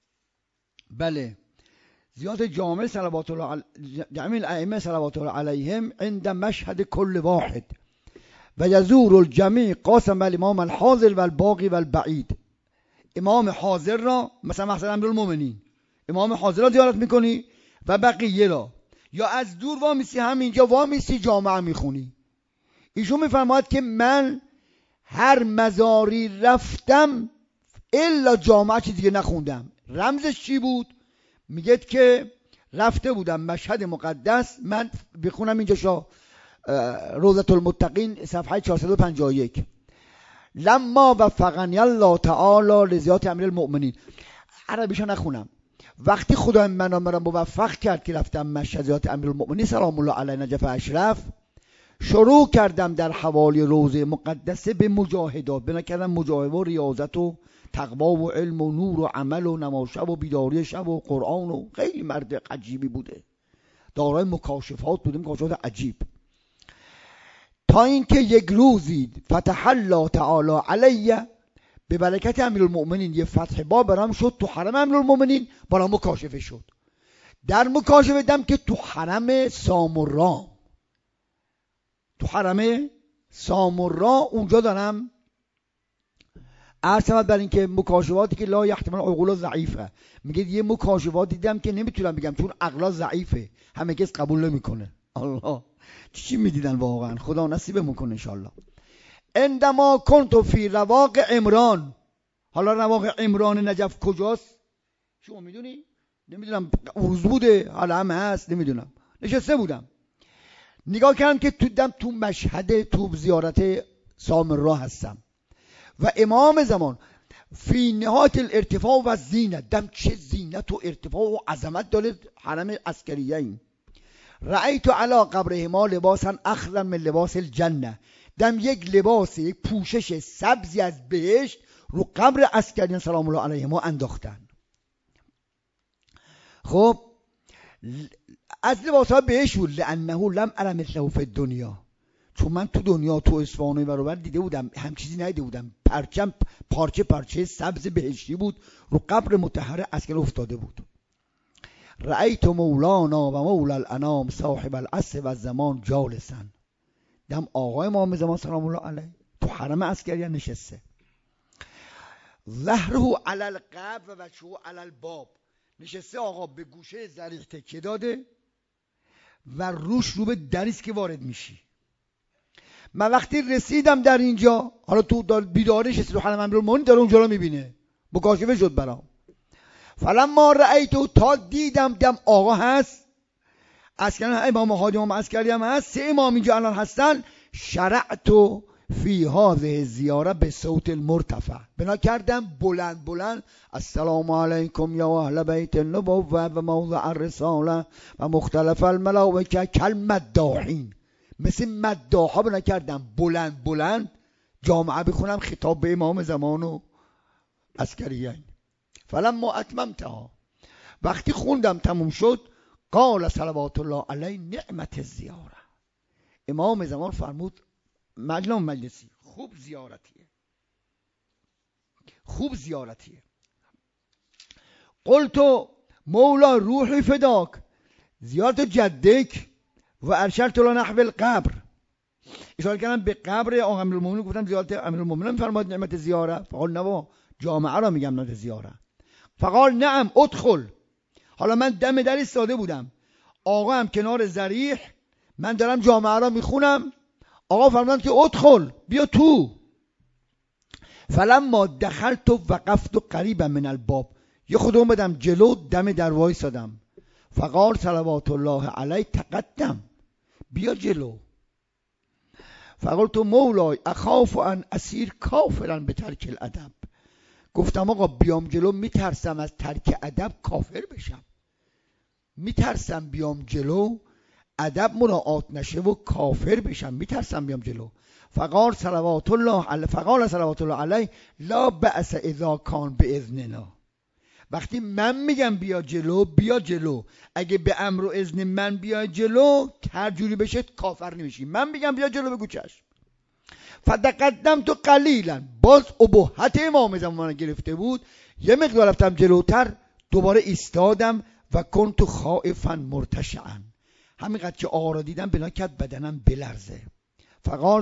بله، زیارت جامع صلوات الله جميع الائمه صلوات الله علیهم عند مشهد کل واحد و یزور الجمیع قاسم الامام الحاضر و الباقی و البعید. امام حاضر را مثلا امیرالمومنین، امام حاضر را زیارت میکنی و بقیه را، یا از دور وامیسی همینجا وامیسی جامعه میخونی. ایشون میفرماید که من هر مزاری رفتم الا جامعه چیز دیگه نخوندم. رمزش چی بود؟ میگه که رفته بودم مشهد مقدس، من بخونم اینجا شا روضة المتقین صفحه 451، لما وفقنی الله تعالی لزیارت امیرالمؤمنین، عربیشو نخونم، وقتی خدا منو موفق کرد که رفتم مشهد زیارت امیرالمؤمنین سلام الله علیه نجف اشرف، شروع کردم در حوالی روضه مقدسه به مجاهدات، بنا کردم مجاهده و ریاضت و تقوا و علم و نور و عمل و نماز شب و بیداری شب و قرآن، و خیلی مرد عجیبی بوده، دارای مکاشفات بوده، مکاشفات عجیب. تا اینکه یک روزی فتح الله تعالی علیه، به برکت امیرالمؤمنین یه فتح باب برام شد تو حرم امیرالمؤمنین، برام مکاشفه شد. در مکاشفه دیدم که تو حرم سامرا، تو حرم سامرا اونجا دارم عرض بر این که مکاشفاتی که لا یحتمل عقول ضعیفه، میگه یه مکاشفات دیدم که نمیتونم بگم چون عقلا ضعیفه، همه کس قبول نمیکنه. الله چی میدیدن واقعا، خدا نصیب میکنه ان شاء الله. عندما كنت فی رواق عمران، حالا رواق عمران نجف کجاست شما میدونی؟ نمیدونم، روز بوده حالا هم هست نمیدونم، نشسته بودم نگاه کردم که تو مشهد، تو زیارت سامرا هستم و امام زمان فی نهایت الارتفاع و زینت، دم چه زینت و ارتفاع و عظمت داره حرم عسکریه این. رأیت علی قبرهما لباسا اخضر من لباس الجنه، دم یک لباس، یک پوشش سبزی از بهشت رو قبر عسکریان سلام الله علیهما انداختن. خب از لباس ها بهشت بود، لانه لم ارى مثله فی الدنیا، چون من تو دنیا تو اصفهان و برابر دیده بودم هم چیزی ندیده بودم. پرچم پارچه سبز بهشتی بود رو قبر مطهر عسکر افتاده بود. رأیت مولانا و مولا الانام صاحب العصر و الزمان جالسا، دم آقای امام زمان سلام الله علیه تو حرم عسکریه نشسته. ظهره علی القبر و وجهه علی الباب، نشسته آقا به گوشه ضریح تکیه داده و روش رو به دریست که وارد میشی. من وقتی رسیدم در اینجا، حالا تو بیدارش رسید و حرم امیرالمومنین داره اونجا رو میبینه، مکاشفه شد برام. فلما رأیتو، تا دیدم دم آقا هست، عسکریان امام هادی امام عسکری هم هست، 3 امام اینجا الان هستن. شرعتو فی هذه زیاره به صوت المرتفع، بنا کردم بلند بلند السلام علیکم یا اهل بیت النبوه و موضع الرساله و مختلف الملائکه کالمداحین، مثل مداحا بنا کردم بلند بلند جامعه بخونم خطاب به امام زمان و عسکریین. فلما اتممتها، وقتی خوندم تموم شد، قال صلوات الله علیه نعمت الزیاره، امام زمان فرمود مجلسی خوب زیارتیه، خوب زیارتیه. قلت مولا روحی فداک، زیارت جدک و ارشدت له نحو القبر، اشاره کردم به قبر آقا امیرالمومنین، گفتم زیارت امیرالمومنین فرمود نعمت زیاره، فقال نوا جامعه را میگم نعمت زیاره. فقال نعم ادخل، حالا من دم در ایستاده بودم، آقا هم کنار ضریح، من دارم جامعه را میخونم، آقا فرمودن که ادخل بیا تو. فلما دخلت وقفت قریبا من الباب، یه خودم بدم جلو دم در وایسادم. فقال صلوات الله علیه تقدم، بیا جلو. فقلت مولای اخاف ان اسیر کافرا به ترک الادب، گفتم آقا بیام جلو میترسم از ترک ادب کافر بشم، میترسم بیام جلو ادب مراعات نشه و کافر بشم، میترسم بیام جلو. فقال صلوات الله علیه لا بأس اذا کان باذننا، وقتی من میگم بیا جلو بیا جلو، اگه به امر و اذن من بیا جلو هر جوری بشه کافر نمیشی، من میگم بیا جلو بگو چشم. فتقدمت قلیلا، باز ابهت امام زمان گرفته بود، یه مقدار رفتم جلوتر، دوباره ایستادم و کنت خائفا مرتشعا، همینقدر که آقا را دیدم بنا کرد بدنم بلرزه. فقال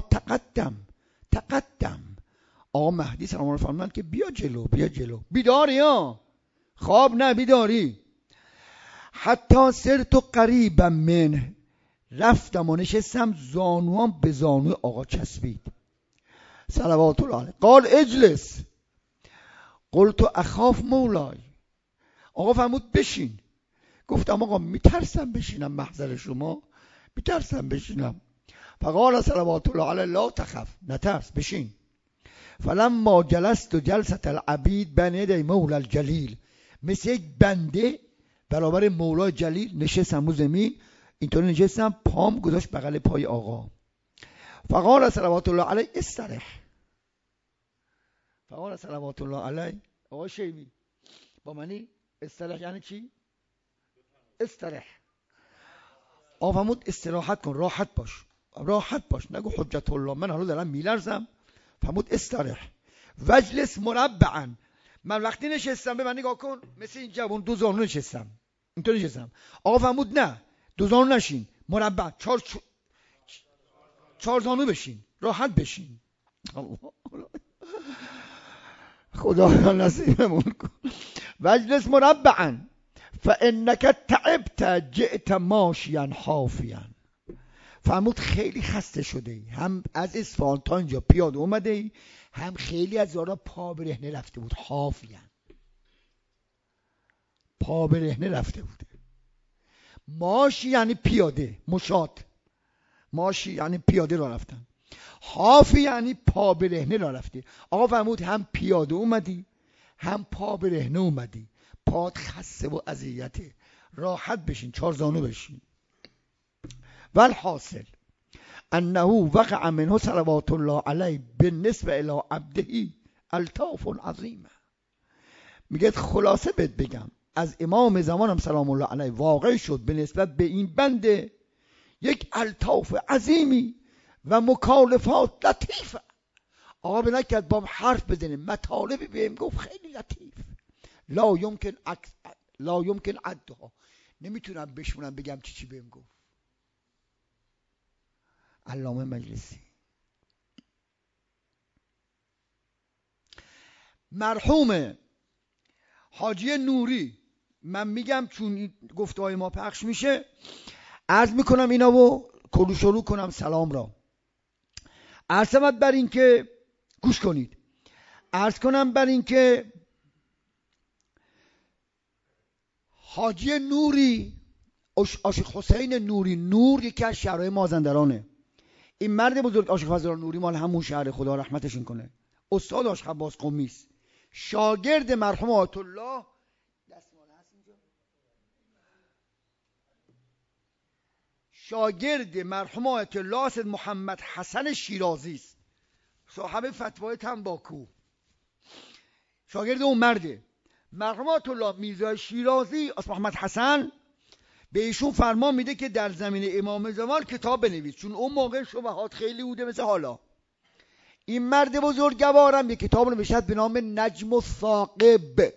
تقدم، آقا مهدی سلام الله فرمودن که بیا جلو بیا جلو، بیداری ها، خواب نه بیداری. حتی سرت قریبا من، رفتم و نشستم، زانوام به زانو آقا چسبید صلوات الله علیه. قال اجلس، قلت اخاف مولای، آقا فرمود بشین، گفتم آقا میترسم بشینم محضر شما، میترسم بشینم. فقال صلوات الله علیه لا تخف، نترس بشین. فلما جلست جلسة العبید بین یدی مولا الجلیل، مثل یک بنده برابر مولای جلیل نشستم رو زمین، اینطوری نشستم، پام گذاشت بغل پای آقا. فقال صلوات الله علیه استرح، فقال صلوات الله علیه آقا شیمی با منی استرح یعنی چی؟ استرح، آقا فرمود استراحت کن، راحت باش، راحت باش، نگو حجت الله من حالا دارم میلرزم. فرمود استرح وجلس مربعا، من وقتی نشستم به من نگاه کن، مثل این جوان دو زانو نشستم، اینطور نشستم. آقا فرمود نه دو زانو نشین، مربع، چهار زانو بشین، راحت بشین. خدا نصیبمون کن. وجلس مربعا فانک تعبت جئت ماشیا حافیا، فرمود خیلی خسته شده ای، هم از اصفهان تا اینجا پیاده اومده ای، هم خیلی از یارا پا برهنه رفته بود، حافیا پا برهنه رفته بود. ماشی یعنی پیاده، مشات، ماشی یعنی پیاده را رفتن، حافی یعنی پا برهنه را رفتی. آقا فرمود هم پیاده اومدی هم پا برهنه اومدی، پات خسته و اذیته، راحت بشین، 4 زانو بشین. والحاصل انه وقع منه صلوات الله علیه بالنسبه الی عبده الطاف عظیمه. میگه خلاصه بهت بگم، از امام زمانم سلام الله علیه واقع شد به نسبت به این بنده یک الطاف عظیمی و مکالفات لطیفه. آقا به نکرد با حرف بزنه، مطالبی بهم گفت خیلی لطیف، لا یمکن عدها، نمیتونم بشمونم بگم چی بهم گفت. علامه مجلسی. مرحوم حاجی نوری، من میگم چون گفته‌های ما پخش میشه عرض میکنم اینا و کلو شروع کنم سلام را. عرض بر این که گوش کنید، عرض کنم بر این که حاجی نوری، عاشق حسین نوری، نور یکی از شهرهای مازندرانه. این مرد بزرگ عاشق فضل نوری مال همون شهر، خدا رحمتشون کنه، استاد عاشق عباس قمی است، شاگرد مرحوم آیت الله شاگرد مرحوم آیت الله سید محمد حسن شیرازی است، صاحب فتوای تنباکو، شاگرد اون مرده. مرحوم آیت الله میرزا شیرازی از محمد حسن به ایشون فرمان میده که در زمینه امام زمان کتاب بنویس، چون اون موقع شبهات خیلی بوده مثل حالا. این مرد بزرگوارم یک کتاب نوشته به نام نجم الثاقب.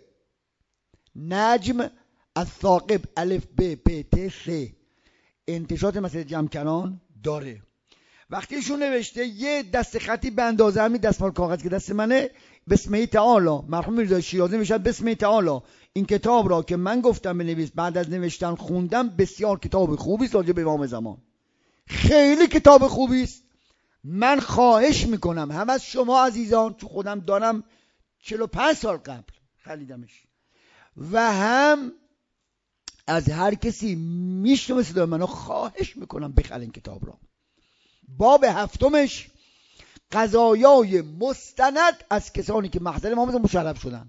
نجم الثاقب، الف ب پ ت ث، انتشارات مسجد جمکنان داره. وقتی ایشون نوشته یه دست خطی به اندازه همین دستمال کاغذ که دست منه، بسم تعالی، مرحوم میرزا شیرازی نوشته بسم تعالی این کتاب را که من گفتم بنویس، بعد از نوشتن خوندم، بسیار کتاب خوبی است راجع به امام زمان، خیلی کتاب خوبی است. من خواهش میکنم هم از شما عزیزان، چون خودم دارم 45 سال قبل خریدمش، و هم از هر کسی میشنوه صدای منو، خواهش میکنم بخرین کتاب را. باب 7 قضایای مستند از کسانی که محضر امام زمان مشرف شدن.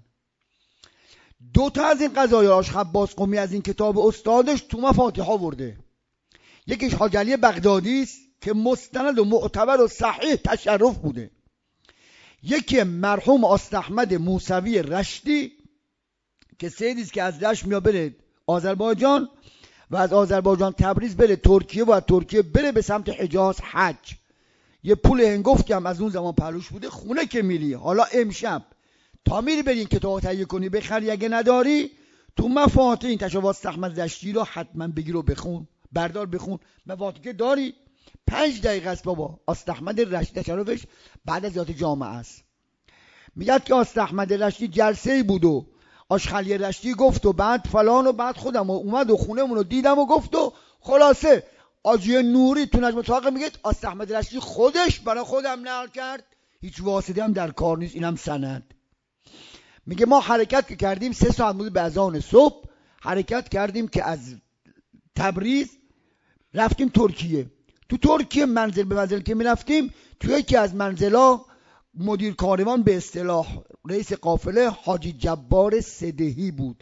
2 تا از این قضایا عاشق عباس قمی از این کتاب استادش تو مفاتیح آورده. یکیش حاج علی بغدادی است که مستند و معتبر و صحیح تشرف بوده. یکی مرحوم آست احمد موسوی رشتی که سیدی است که از رشت میاد بره آذربایجان و از آذربایجان تبریز بره ترکیه و از ترکیه بره به سمت حجاز حج. یه پول هنگفتی هم از اون زمان پلوش بوده. خونه که میری حالا امشب تا میری بری این کتاب تهیه کنی بخری، اگه نداری تو مفاتیح این تشابهات احمد رشتی رو حتما بگیر و بخون، بردار بخون. مفاتیح که داری 5 دقیقه است بابا. آست احمد رشتی تشرفش بعد از ذات جامعه است. میگه که آست احمد رشتی جلسه‌ای بود و آشخالی رشتی گفت و بعد فلان و بعد خودم اومد و خونه‌مون رو دیدم و گفت و خلاصه آجی نوری تو نجم الثاقب میگه آست احمد رشتی خودش برای خودم نقل کرد، هیچ واسطه هم در کار نیست، اینم سند. میگه ما حرکت که کردیم 3 ساعت بود به اذان صبح حرکت کردیم که از تبریز رفتیم ترکیه. تو ترکیه منزل به منزل که میرفتیم، توی یکی از منزلا مدیر کاروان به اصطلاح رئیس قافله حاجی جبار سدهی بود،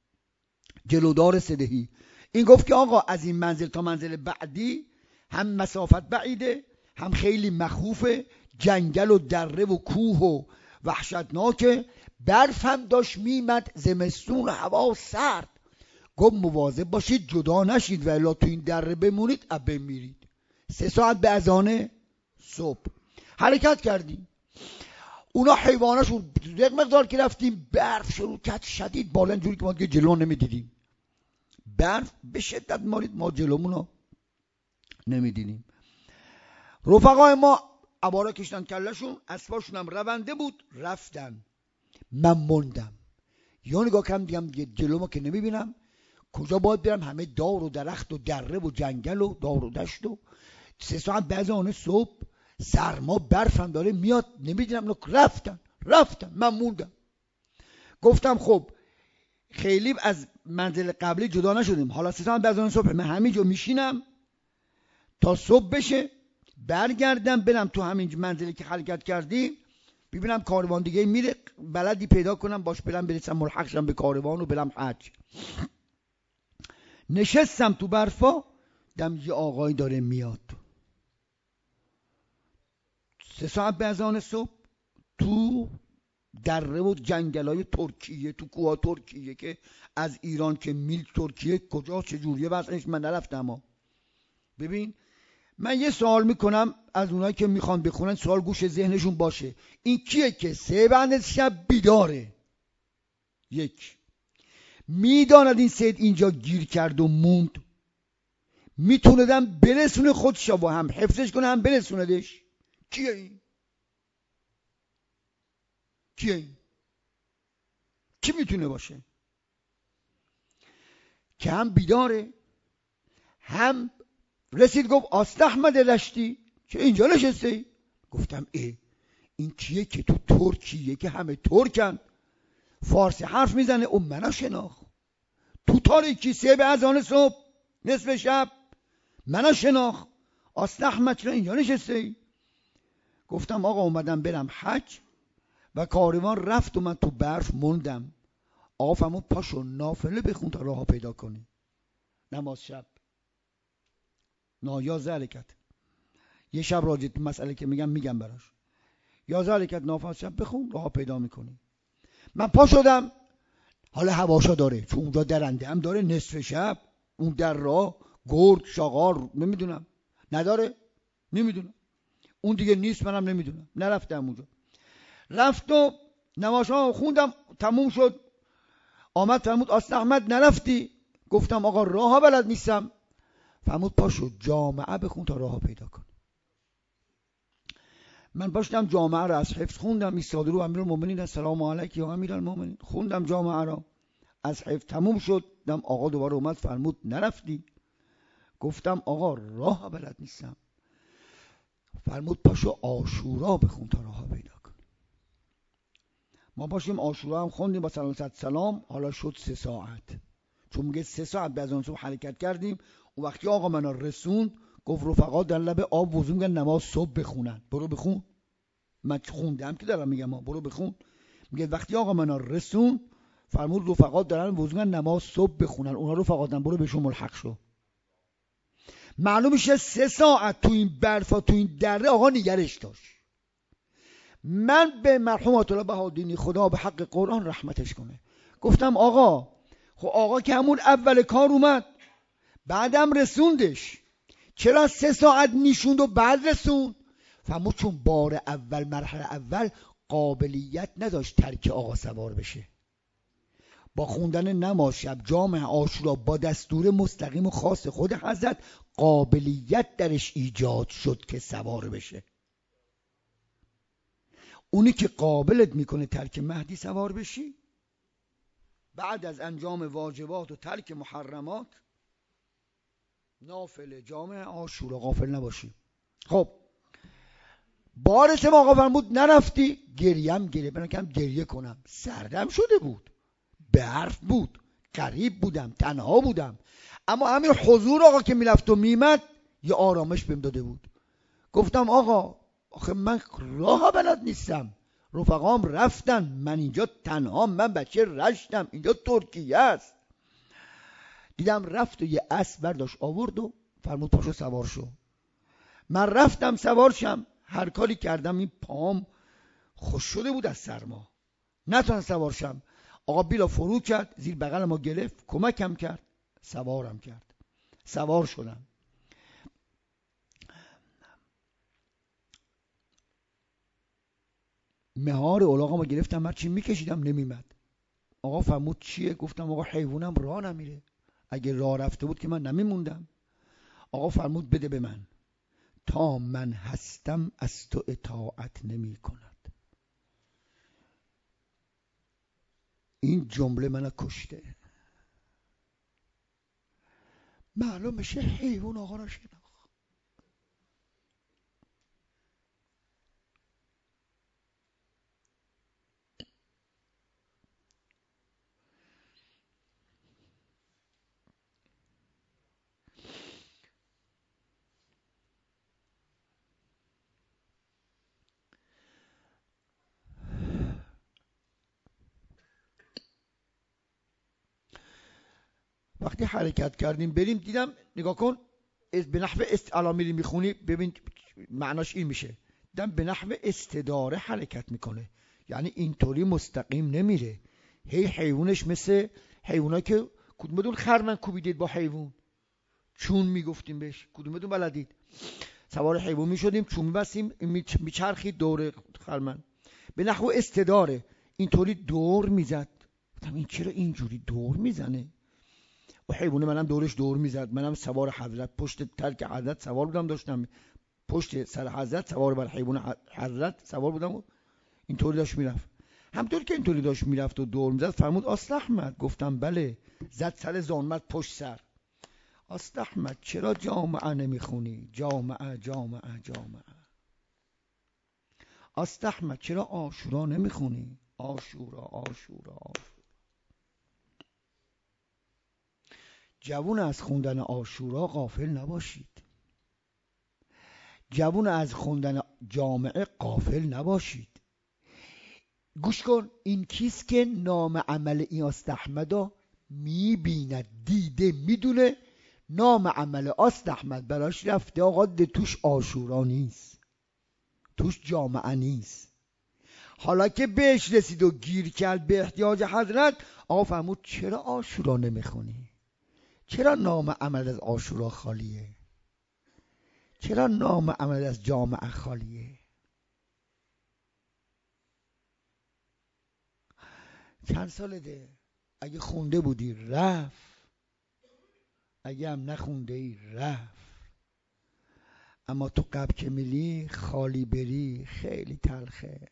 جلودار سدهی. این گفت که آقا از این منزل تا منزل بعدی هم مسافت بعیده، هم خیلی مخوفه، جنگل و دره و کوه و وحشتناکه، برف هم داشت میمد، زمستون هوا سرد. گفت مواظب باشید جدا نشید و الا تو این دره بمونید اب میرید. 3 ساعت به اذان صبح حرکت کردیم. اونا حیواناشون یک مقدار که رفتیم برف شروع کرد شدید بالا، اینجوری که ما دیگه جلو نمیدیدیم. برف به شدت مارید، ما جلومونو نمیدیدیم. رفقای ما عبارا کشتن کلشون، اسباشون هم رونده بود، رفتن. من موندم یا نگاه کردم دیگه جلومو که نمیبینم، کجا باید برم؟ همه دار و درخت و دره و جنگل و دار و دشت و 3 ساعت بعد آن صبح سرما، برف هم داره میاد، نمیدونم. رفتن من موندم. گفتم خب خیلی از منزل قبلی جدا نشدیم، حالا 3 ساعت بعد آن صبح من همینجا میشینم تا صبح بشه، برگردم برم تو همین منزلی که حرکت کردیم ببینم کاروان دیگه میره، بلدی پیدا کنم باش برم برسم ملحق شم به کاروان و برم حج. نشستم تو برفا، دم یه آقایی داره میاد 3 ساعت به اذان صبح تو دره و جنگلای ترکیه، تو کوها ترکیه که از ایران که میل ترکیه کجا چجوریه واسش من نرفتم ها. ببین من یه سوال میکنم از اونایی که میخوان بخونن، سوال گوش ذهنشون باشه، این کیه که 3 بعد شب بیداره؟ یک، میداند این سید اینجا گیر کرد و موند، میتوندم برسونه خودشا با هم حفظش کنه هم برسوندش. کیه این؟ کیه این؟ کی میتونه باشه که هم بیداره هم رسید گفت آستحمد رشتی که اینجا نشسته ای؟ گفتم این کیه که تو ترکیه که همه ترکن فارسی حرف میزنه اون منو شناخت، تو تاریکی 3 به اذان صبح نصف شب منو شناخت، آستحمد چرا اینجا نشسته ای؟ گفتم آقا اومدم برم حج و کاروان رفت و من تو برف موندم. آقا فرمود پاشو نافله بخون تا راه پیدا کنی، نماز شب. یا حرکت یه شب راجع به مسئله که میگم براش، یا حرکت نافله شب بخون راه پیدا میکنی. من پا شدم، حالا هواشا داره چون اونجا درنده هم داره، نصف شب اون در راه گرد شاغار نمیدونم نداره، نمیدونم اون دیگه نیست، منم نمیدونم، نرفتم اونجا. رفت و نمازها خوندم تموم شد، آمد فرمود آستحمد نرفتی؟ گفتم آقا راه بلد نیستم. فرمود پاشو جامعه بخون تا راه پیدا کن. من پاشتم جامعه رو از حفظ خوندم، ایستاده رو امیرالمومنین السلام علیک یا امیرالمومنین، خوندم جامعه رو از حفظ تموم شد. دم آقا دوباره اومد فرمود نرفتی؟ گفتم آقا راه بلد نیستم. فرمود پاشو عاشورا بخون تا راه پیدا کن. ما پاشیم عاشورا هم خوندیم با سلام. حالا شد 3 ساعت، چون میگه 3 ساعت بعد از اون صبح حرکت کردیم. اون وقتی آقا منو رسوند گفت رفقا در لب آب وضو میگن نماز صبح بخونن، برو بخون. من خوندم که دارم میگم برو بخون. میگه وقتی آقا منو رسوند فرمود رفقا دارن وضو میگن نماز صبح بخونن، اونا رفقا دارن برو بهشون ملحق شو. معلوم میشه 3 ساعت تو این برفا تو این دره آقا نگرش داشت. من به مرحوم آیت الله بهادینی خدا به حق قرآن رحمتش کنه گفتم آقا، خب آقا که همون اول کار اومد بعدم رسوندش، چرا 3 ساعت نیشوند و بعد رسوند؟ فرمود چون بار اول مرحله اول قابلیت نداشت ترک آقا سوار بشه. با خوندن نماز شب جامع عاشورا با دستور مستقیم و خاص خود حضرت قابلیت درش ایجاد شد که سوار بشه. اونی که قابلت میکنه ترک مهدی سوار بشی بعد از انجام واجبات و ترک محرمات، نافله جامع عاشورا غافل نباشی. خب بار سوم آقا فرمود نرفتی؟ گریم برم گریه کنم، سردم شده بود، برف بود، غریب بودم، تنها بودم، اما همین حضور آقا که میرفت و میمد یه آرامش بهم داده بود. گفتم آقا آخه من راه بلد نیستم، رفقام رفتن، من اینجا تنها، من بچه رشتم، اینجا ترکیه است. دیدم رفت و یه اسب برداشت آورد و فرمود پاشو سوار شو. من رفتم سوار شم، هر کاری کردم این پام خوش شده بود از سرما، نتونم سوار شم. آقا بیلا فرو کرد، زیر بغل ما گرفت، کمکم کرد، سوارم کرد، سوار شدم. مهار الاغا ما گرفتم، هرچی میکشیدم نمیمد. آقا فرمود چیه؟ گفتم آقا حیوانم راه نمیره، اگه راه رفته بود که من نمیموندم. آقا فرمود بده به من، تا من هستم از تو اطاعت نمی کند. این جمله منو کشته. معلوم میشه حیوان آقا را شناخت. وقتی حرکت کردیم بریم دیدم نگاه کن به نحو الان میری میخونی ببین معناش این میشه، دیدم به نحو استداره حرکت میکنه، یعنی اینطوری مستقیم نمیره، هی حیوانش مثل حیونا که کدومتون خرمن کوبیدید با حیوان چون میگفتیم بهش، کدومتون بلدید سوار حیوان میشدیم چون میبستیم میچرخید دور خرمن، به نحو استداره اینطوری دور میزد. گفتم این چرا اینجوری دور میزنه؟ و حیوان منم دورش دور میزد، منم سوار حضرت پشت ترک حضرت سوار بودم، داشتم پشت سر حضرت سوار بر حیوان حضرت سوار بودم و اینطوری داشت میرفت. همطور که اینطوری داشت میرفت و دور میزد فرمود آسل احمد. گفتم بله. زد سر زانمت پشت سر. آسل احمد چرا جامعه نمیخونی؟ جامعه جامعه جامعه. آسل احمد چرا عاشورا نمیخونی؟ عاشورا عاشورا عاشورا. جوون از خوندن عاشورا غافل نباشید. جوون از خوندن جامعه غافل نباشید. گوش کن، این کیست که نام عمل این آسل احمد میبیند، دیده میدونه نام عمل آسل احمد براش رفته آقا، توش عاشورا نیست، توش جامعه نیست. حالا که بهش رسید و گیر کرد به احتیاج حضرت، آقا فرمود چرا عاشورا نمیخونی؟ چرا نام عمل از عاشورا خالیه؟ چرا نام عمل از جامعه خالیه؟ چند ساله ده؟ اگه خونده بودی رفت، اگه هم نخونده ای رفت. اما تو قبل که میلی خالی بری خیلی تلخه.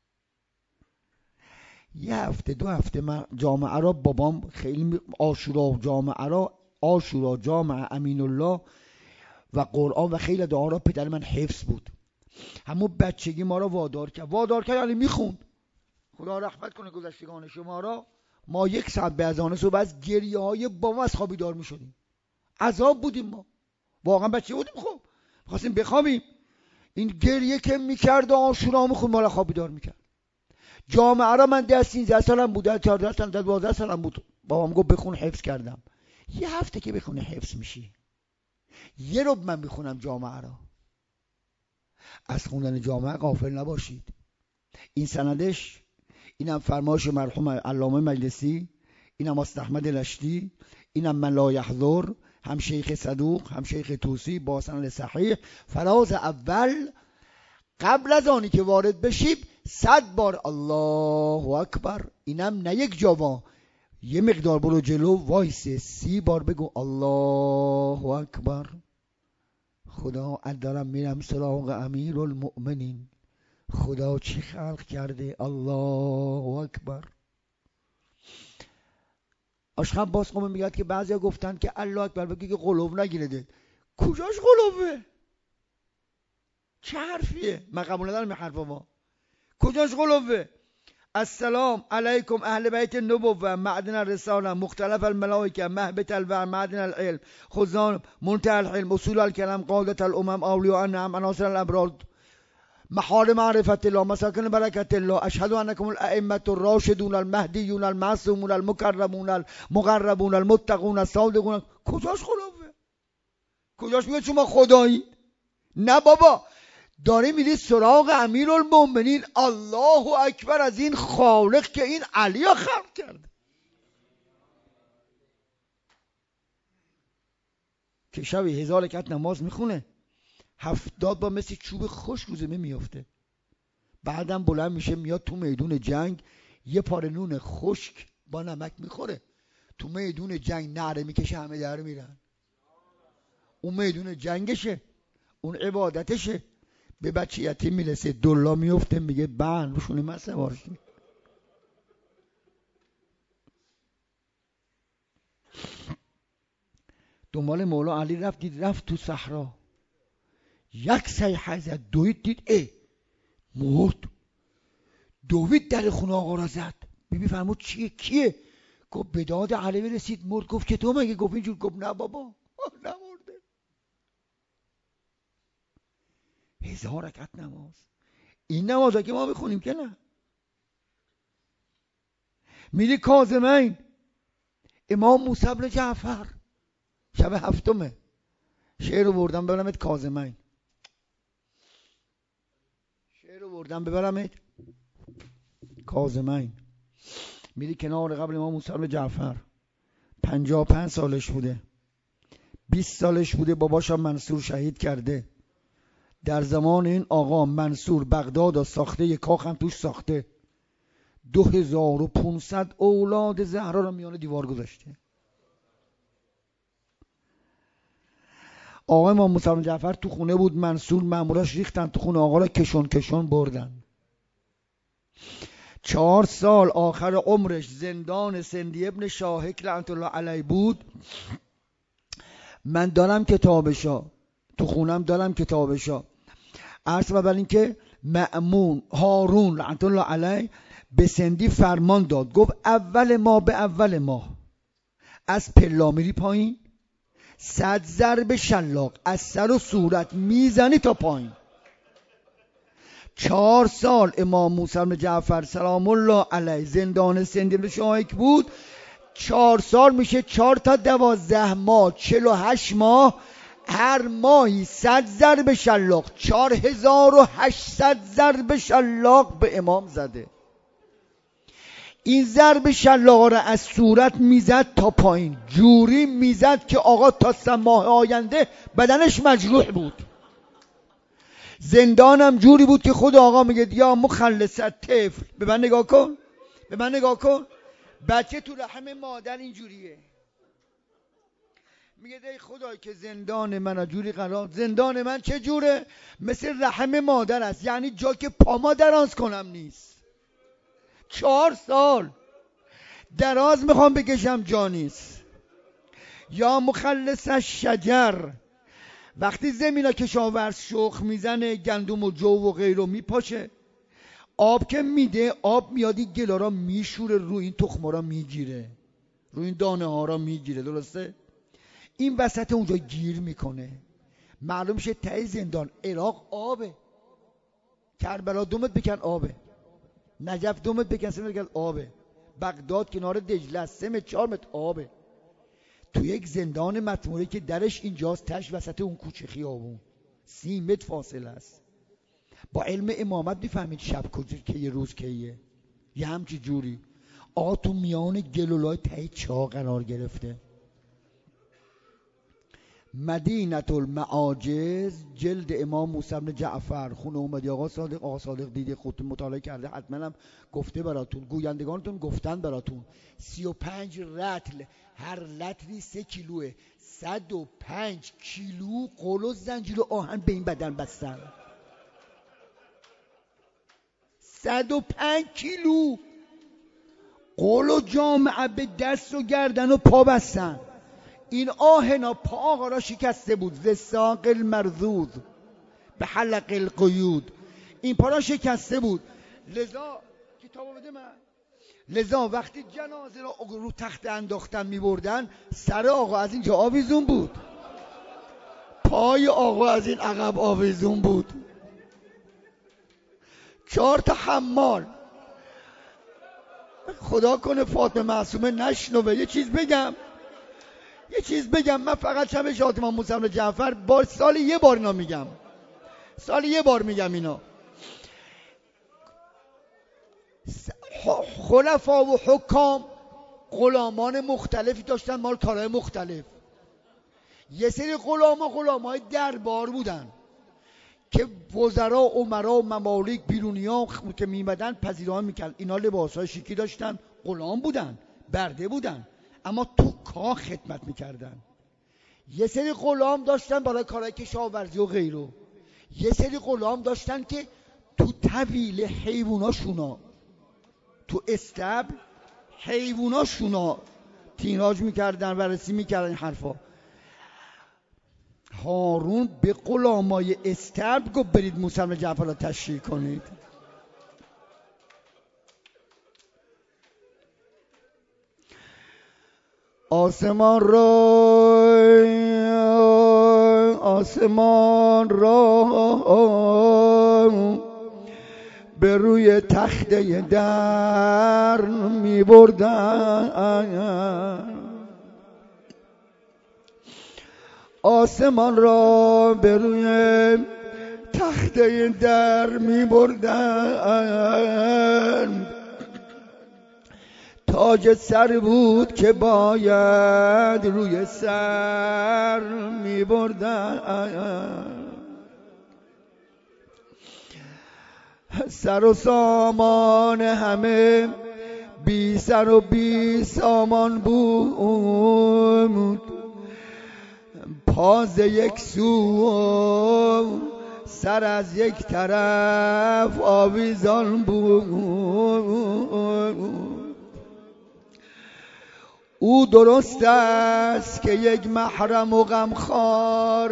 یه هفته دو هفته من جامعه را بابام خیلی عاشورا جامعه را، عاشورا جامعه امین الله و قرآن و خیلی دعا را پدر من حفظ بود. همون بچگی ما را وادار کرد یعنی میخوند. خدا رحمت کنه گذشتگان شما را. ما 1 ساعت به اذان صبح از گریه های بابا از خوابی دار میشدیم. عذاب بودیم ما، واقعا بچه بودیم، خب میخواستیم بخوابیم، این گریه که میکرد و عاشورا میخوند ما را خوابی دار میکرد. جامعه را من 13 سالم بود، 14 سالم 12 سالم بود، بابام گفت بخون، حفظ کردم. یه هفته که بخونه حفظ میشی. یه رب من میخونم جامعه را. از خوندن جامعه غافل نباشید. این سندش، اینم فرمایش مرحوم علامه مجلسی، اینم آسل احمد لشتی، اینم من لا یحضر، هم شیخ صدوق هم شیخ توسی با سند صحیح. فراز اول قبل از آنی که وارد بشی 100 بار الله اکبر. اینم نه یک جاوا، یه مقدار برو جلو وایسه 30 بار بگو الله اکبر. خدا دارم میرم سراغ امیرالمؤمنین، خدا چی خلق کرده؟ الله اکبر. آشخم باز قومه میگه که بعضیا گفتن که الله اکبر بگی که قلوب نگیرده. کجاش قلوبه؟ چه حرفیه؟ من قبول ندارم این حرفا. ما کجاش قلوبه؟ السلام علیکم اهل بیت النبوه معدن الرساله مختلف الملائکه مهبط الوحی معدن العلم خزان منتهى الحلم اصول الكلام قاده الامم اولیاء النعم عناصر الابرار محال معرفت الله مساکن برکت الله اشهد انکم الائمه الراشدون المهدیون المعصومون المکرمون المقربون المتقون الصادقون. کجاش قلوبه؟ کجاش میگه شما خدایی؟ نه بابا، داری میری سراغ امیرالمؤمنین. الله اکبر از این خالق که این علی ها خلق کرده. که شب 1000 رکعت نماز میخونه 70 با مثل چوب خشک رو زمین میفته. بعدم بلند میشه میاد تو میدون جنگ یه پاره نون خشک با نمک میخوره. تو میدون جنگ نعره میکشه همه در میرن. اون میدون جنگشه، اون عبادتشه. به بچه یتیم میرسه دلا میفته میگه بند روشونه من سوارشی. دنبال مولا علی رفت تو صحرا، یک صیحه زد، دوید دید مرد. دوید در خونه آقا را زد. بیبی فرمود چیه؟ کیه؟ گفت به داد علی رسید مرد. گفت که تو مگه؟ گفت اینجور. گفت نه بابا نمرده. 1000 رکعت نماز. این نمازا که ما بخونیم که نه. میری کاظمین امام موسی بن جعفر شب هفتمه، شعر رو بردم ببرمت کاظمین، شعر رو بردم ببرمت کاظمین. میری کنار قبر امام موسی بن جعفر، 55 سالش بوده، 20 سالش بوده باباشم منصور شهید کرده. در زمان این آقا منصور بغداد رو ساخته، یک کاخ هم توش ساخته، 2500 اولاد زهرا رو میان دیوار گذاشته. آقا امام موسی بن جعفر تو خونه بود، منصور ماموراش ریختن تو خونه آقا رو، کشون بردن. 4 سال آخر عمرش زندان سندی ابن شاهک لعنت الله علیه بود. من دارم کتابشا تو خونم، دارم کتابشا. عرض بر این که مأمون هارون لعنت الله علیه به سندی فرمان داد، گفت اول ماه به اول ماه از پلا میری پایین، 100 ضرب شلاق از سر و صورت میزنی تا پایین. 4 سال امام موسی بن جعفر سلام الله علیه زندان سندی ابن شاهک بود. 4 سال میشه 4 تا 12 ماه، 48 ماه، هر ماهی 100 ضرب شلاق، 4800 ضرب شلاق به امام زده. این ضرب شلاق را از صورت میزد تا پایین، جوری میزد که آقا تا 3 ماه آینده بدنش مجروح بود. زندانم جوری بود که خود آقا میگه یا مخلصت طفل، به من نگاه کن، به من نگاه کن، بچه تو رحم مادر اینجوریه. میگه ای خدای که زندان من جوری قرار، زندان من چه جوره؟ مثل رحم مادر است، یعنی جا که پاما دراز کنم نیست. 4 سال دراز میخوام بکشم جا نیست. یا مخلص شجر، وقتی زمینا کشاورز شخ میزنه، گندم و جو و غیره میپاشه، آب که میده، آب میادی گلارا میشوره، روی این تخما را میگیره، روی این دانه ها را میگیره، درسته؟ این وسط اونجا گیر میکنه، معلوم شه ته زندان عراق آبه، کربلا دومت بکن آبه، نجف دومت بکن 3 متر آبه، بغداد کنار دجله 3 متر 4 متر آبه. تو یک زندان مطموری که درش اینجاست، تش وسط اون کوچه خیابون 30 متر فاصله است. با علم امامت میفهمید شب کجا که یه روز کیه، یه همچی جوری آقا تو میان گلولای ته چا قرار گرفته. مدینة المعاجز جلد امام موسی بن جعفر، خونه اومدی آقا صادق دیدی، خودتون مطالعه کرده، حتما هم گفته براتون، گویندگانتون گفتن براتون. 35 رطل، هر رطلی 3 کیلوه، 105 کیلو قل و زنجیر و آهن به این بدن بستن. 105 کیلو قل و جامعه به دست و گردن و پا بستن. این آهنا پا آقا را شکسته بود، زساق المرذوذ به حلق القیود، این پا را شکسته بود. لذا کتابو بده من، لذا وقتی جنازه را رو تخت انداختن میبردن، سر آقا از اینجا آویزون بود، پای آقا از این عقب آویزون بود. 4 تا حمال، خدا کنه فاطمه معصومه نشنوه. یه چیز بگم، من فقط شب شهادت امام موسی بن جعفر سال یه بار اینا میگم، سال یه بار میگم اینا. خلفا و حکام غلامان مختلفی داشتن، مال کارهای مختلف. یه سری غلامای دربار بودن که وزرا، امرا و ممالک بیرونیا که میمدن پذیرایی میکرد. اینا لباسهای شیکی داشتن، غلام بودن، برده بودن، اما تو کاخ خدمت میکردن. یه سری غلام داشتن برای کارهای کشاورزی و غیره. یه سری غلام داشتن که تو طویل حیواناشونا، تو استبل حیواناشونا تیناج میکردن، بررسی میکردن این حرفا. هارون به غلامای استبل گفت برید موسی بن جعفر را تشریح کنید. آسمان را به روی تخته در می بردن، آسمان را به روی تخته در می بردن. تاج سر بود که باید روی سر می بردن. سر و سامان همه بی سر و بی سامان بود. پاز یک سو سر از یک طرف آویزان بود. او درست است که یک محرم و غمخوار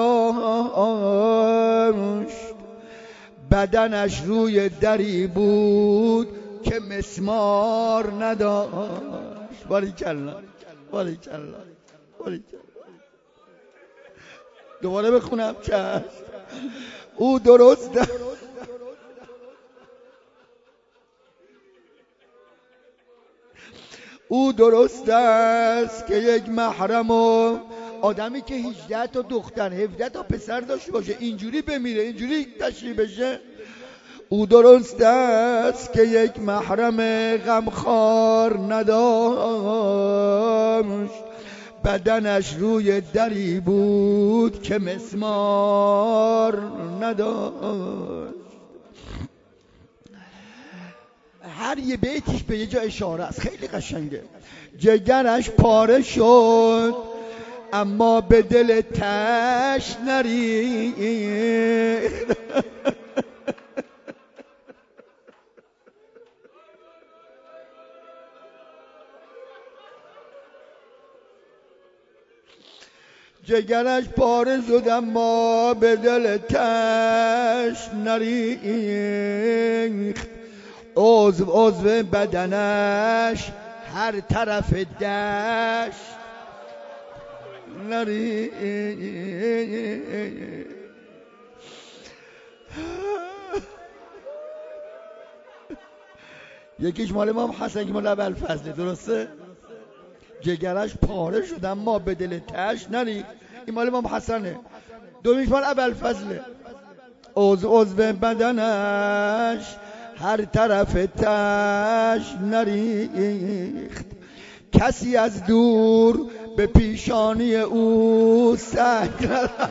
نداشت. بدنش روی دری بود که مسمار نداشت. باریکلا باریکلا باریکلا. دوباره بخونم چشم. او درست است او درست است که یک محرم و آدمی که 18 تا دختر 17 تا پسر داشته باشه اینجوری بمیره، اینجوری تشریح بشه. او درست است که یک محرم غمخوار نداشت. بدنش روی دری بود که مسمار نداشت. هر یه بیتش به یه جا اشاره است، خیلی قشنگه. جگرش پاره شد اما به دل تش نریخت. جگرش پاره شد اما به دل تش نریخت. عضو بدنش هر طرف دشت نریخت. یکیش مال امام حسن، یکی مال ابوالفضل، درسته؟ جگرش پاره شد اما به دل تش نریخت. این مال امام حسنه. دومیش مال ابوالفضل. عضو بدنش هر طرف تش نریخت. کسی از دور به پیشانی او سنگ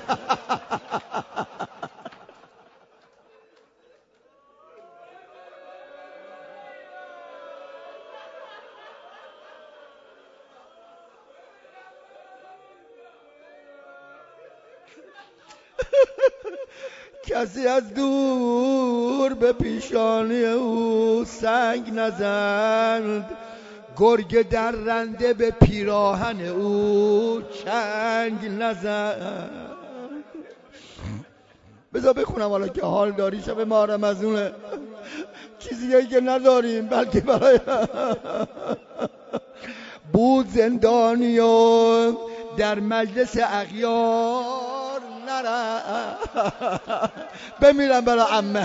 کسی از دور به پیشانی او سنگ نزد. گرگ در رنده به پیراهن او چنگ نزد. بذار بخونم حالا که حال داری. شب ماه رمضونه، چیزی که نداریم بلکه برای بود زندانی و در مجلس اغیار بمیرم برای عمه.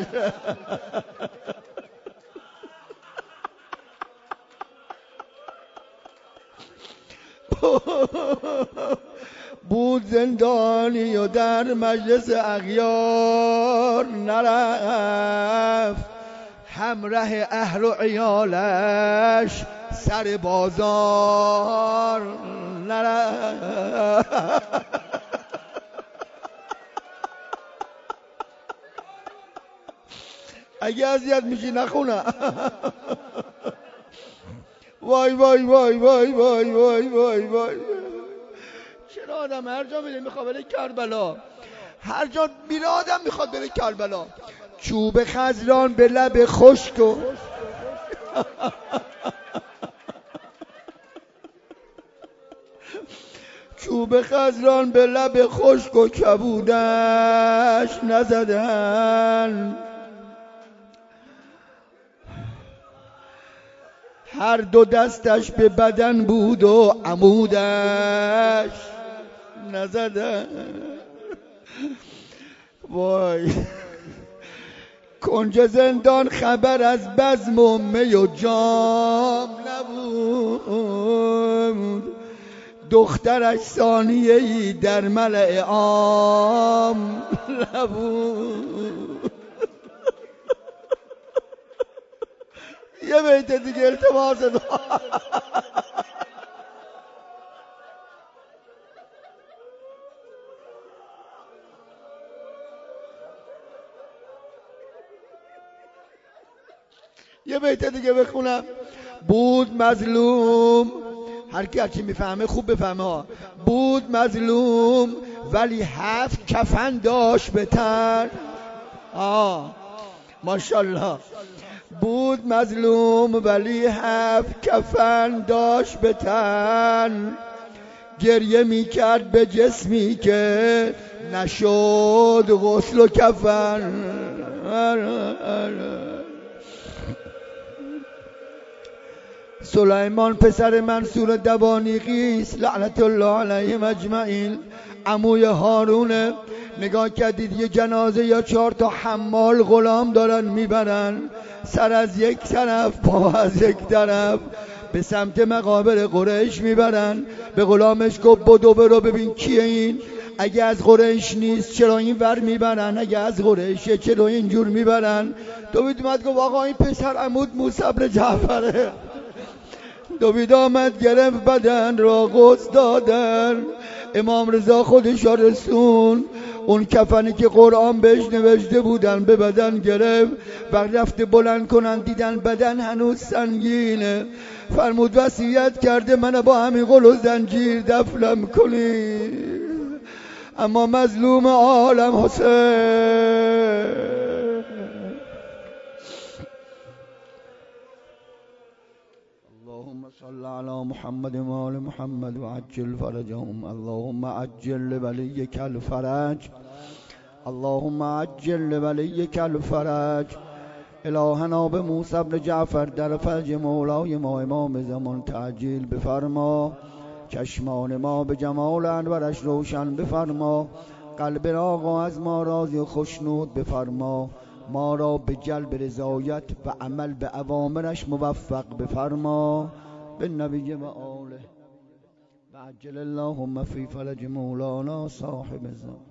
بود زندانی و در مجلس اغیار نرفت. همراه اهل و عیالش سر بازار نرفت. اگه اذیت میشی نخونم. وای وای وای وای وای وای وای وای. چرا آدم هر جا میره میخواد بره کربلا؟ هر جا میره آدم میخواد بره کربلا. چوب خزران به لب خشک و چوب خزران به لب خشک و کبودش نزدن. هر دو دستش به بدن بود و عمودش نزدن. وای. کنج زندان خبر از بزم و می و جام نبود. دخترش ثانیه‌ای در ملأ عام نبود. یه بیت دیگه التماس دعا. یه بیت دیگه بخونم. بود مظلوم، هر کی هرچی میفهمه خوب بفهمه ها. بود مظلوم ولی 7 کفن داشت به تن. ماشاءالله. بود مظلوم ولی 7 کفن داشت به تن، گریه میکرد به جسمی که نشد غسل و کفن. سلیمان پسر منصور دوانیقی است لعنت الله علیهم اجمعین، عموی هارونه. نگاه کردید یه جنازه یا 4 تا حمال غلام دارن میبرن، سر از یک طرف پا از یک طرف به سمت مقابر قریش میبرن. به غلامش گفت بدو برو ببین کیه این، اگه از قریش نیست چرا این ور میبرن، اگه از قریشه چرا اینجور میبرن. دوید اومد گفت آقا این پسر عمود موسی بن جعفره. دوید آمد گرفت بدن را غسل دادن. امام رضا خودش رسون، اون کفنی که قرآن بهش نوشته بودن به بدن گرفت و رفته بلند کنن دیدن بدن هنوز سنگینه. فرمود وصیت کرده من با همین قل و زنجیر دفنم کنید. اما مظلوم عالم حسین. اللهم صل على محمد و آل محمد و عجل فرجهم. اللهم عجل لولیک الفرج، اللهم عجل لولیک الفرج. الهنا به موسی بن جعفر در فرج مولای ما امام زمان تعجیل بفرما. چشمان ما به جمال انورش روشن بفرما. قلب آقا از ما راضی و خوشنود بفرما. ما را به جلب رضایت و عمل به اوامرش موفق بفرما. به نبی و آله و عجل اللهم فی فرج مولانا صاحب الزمان.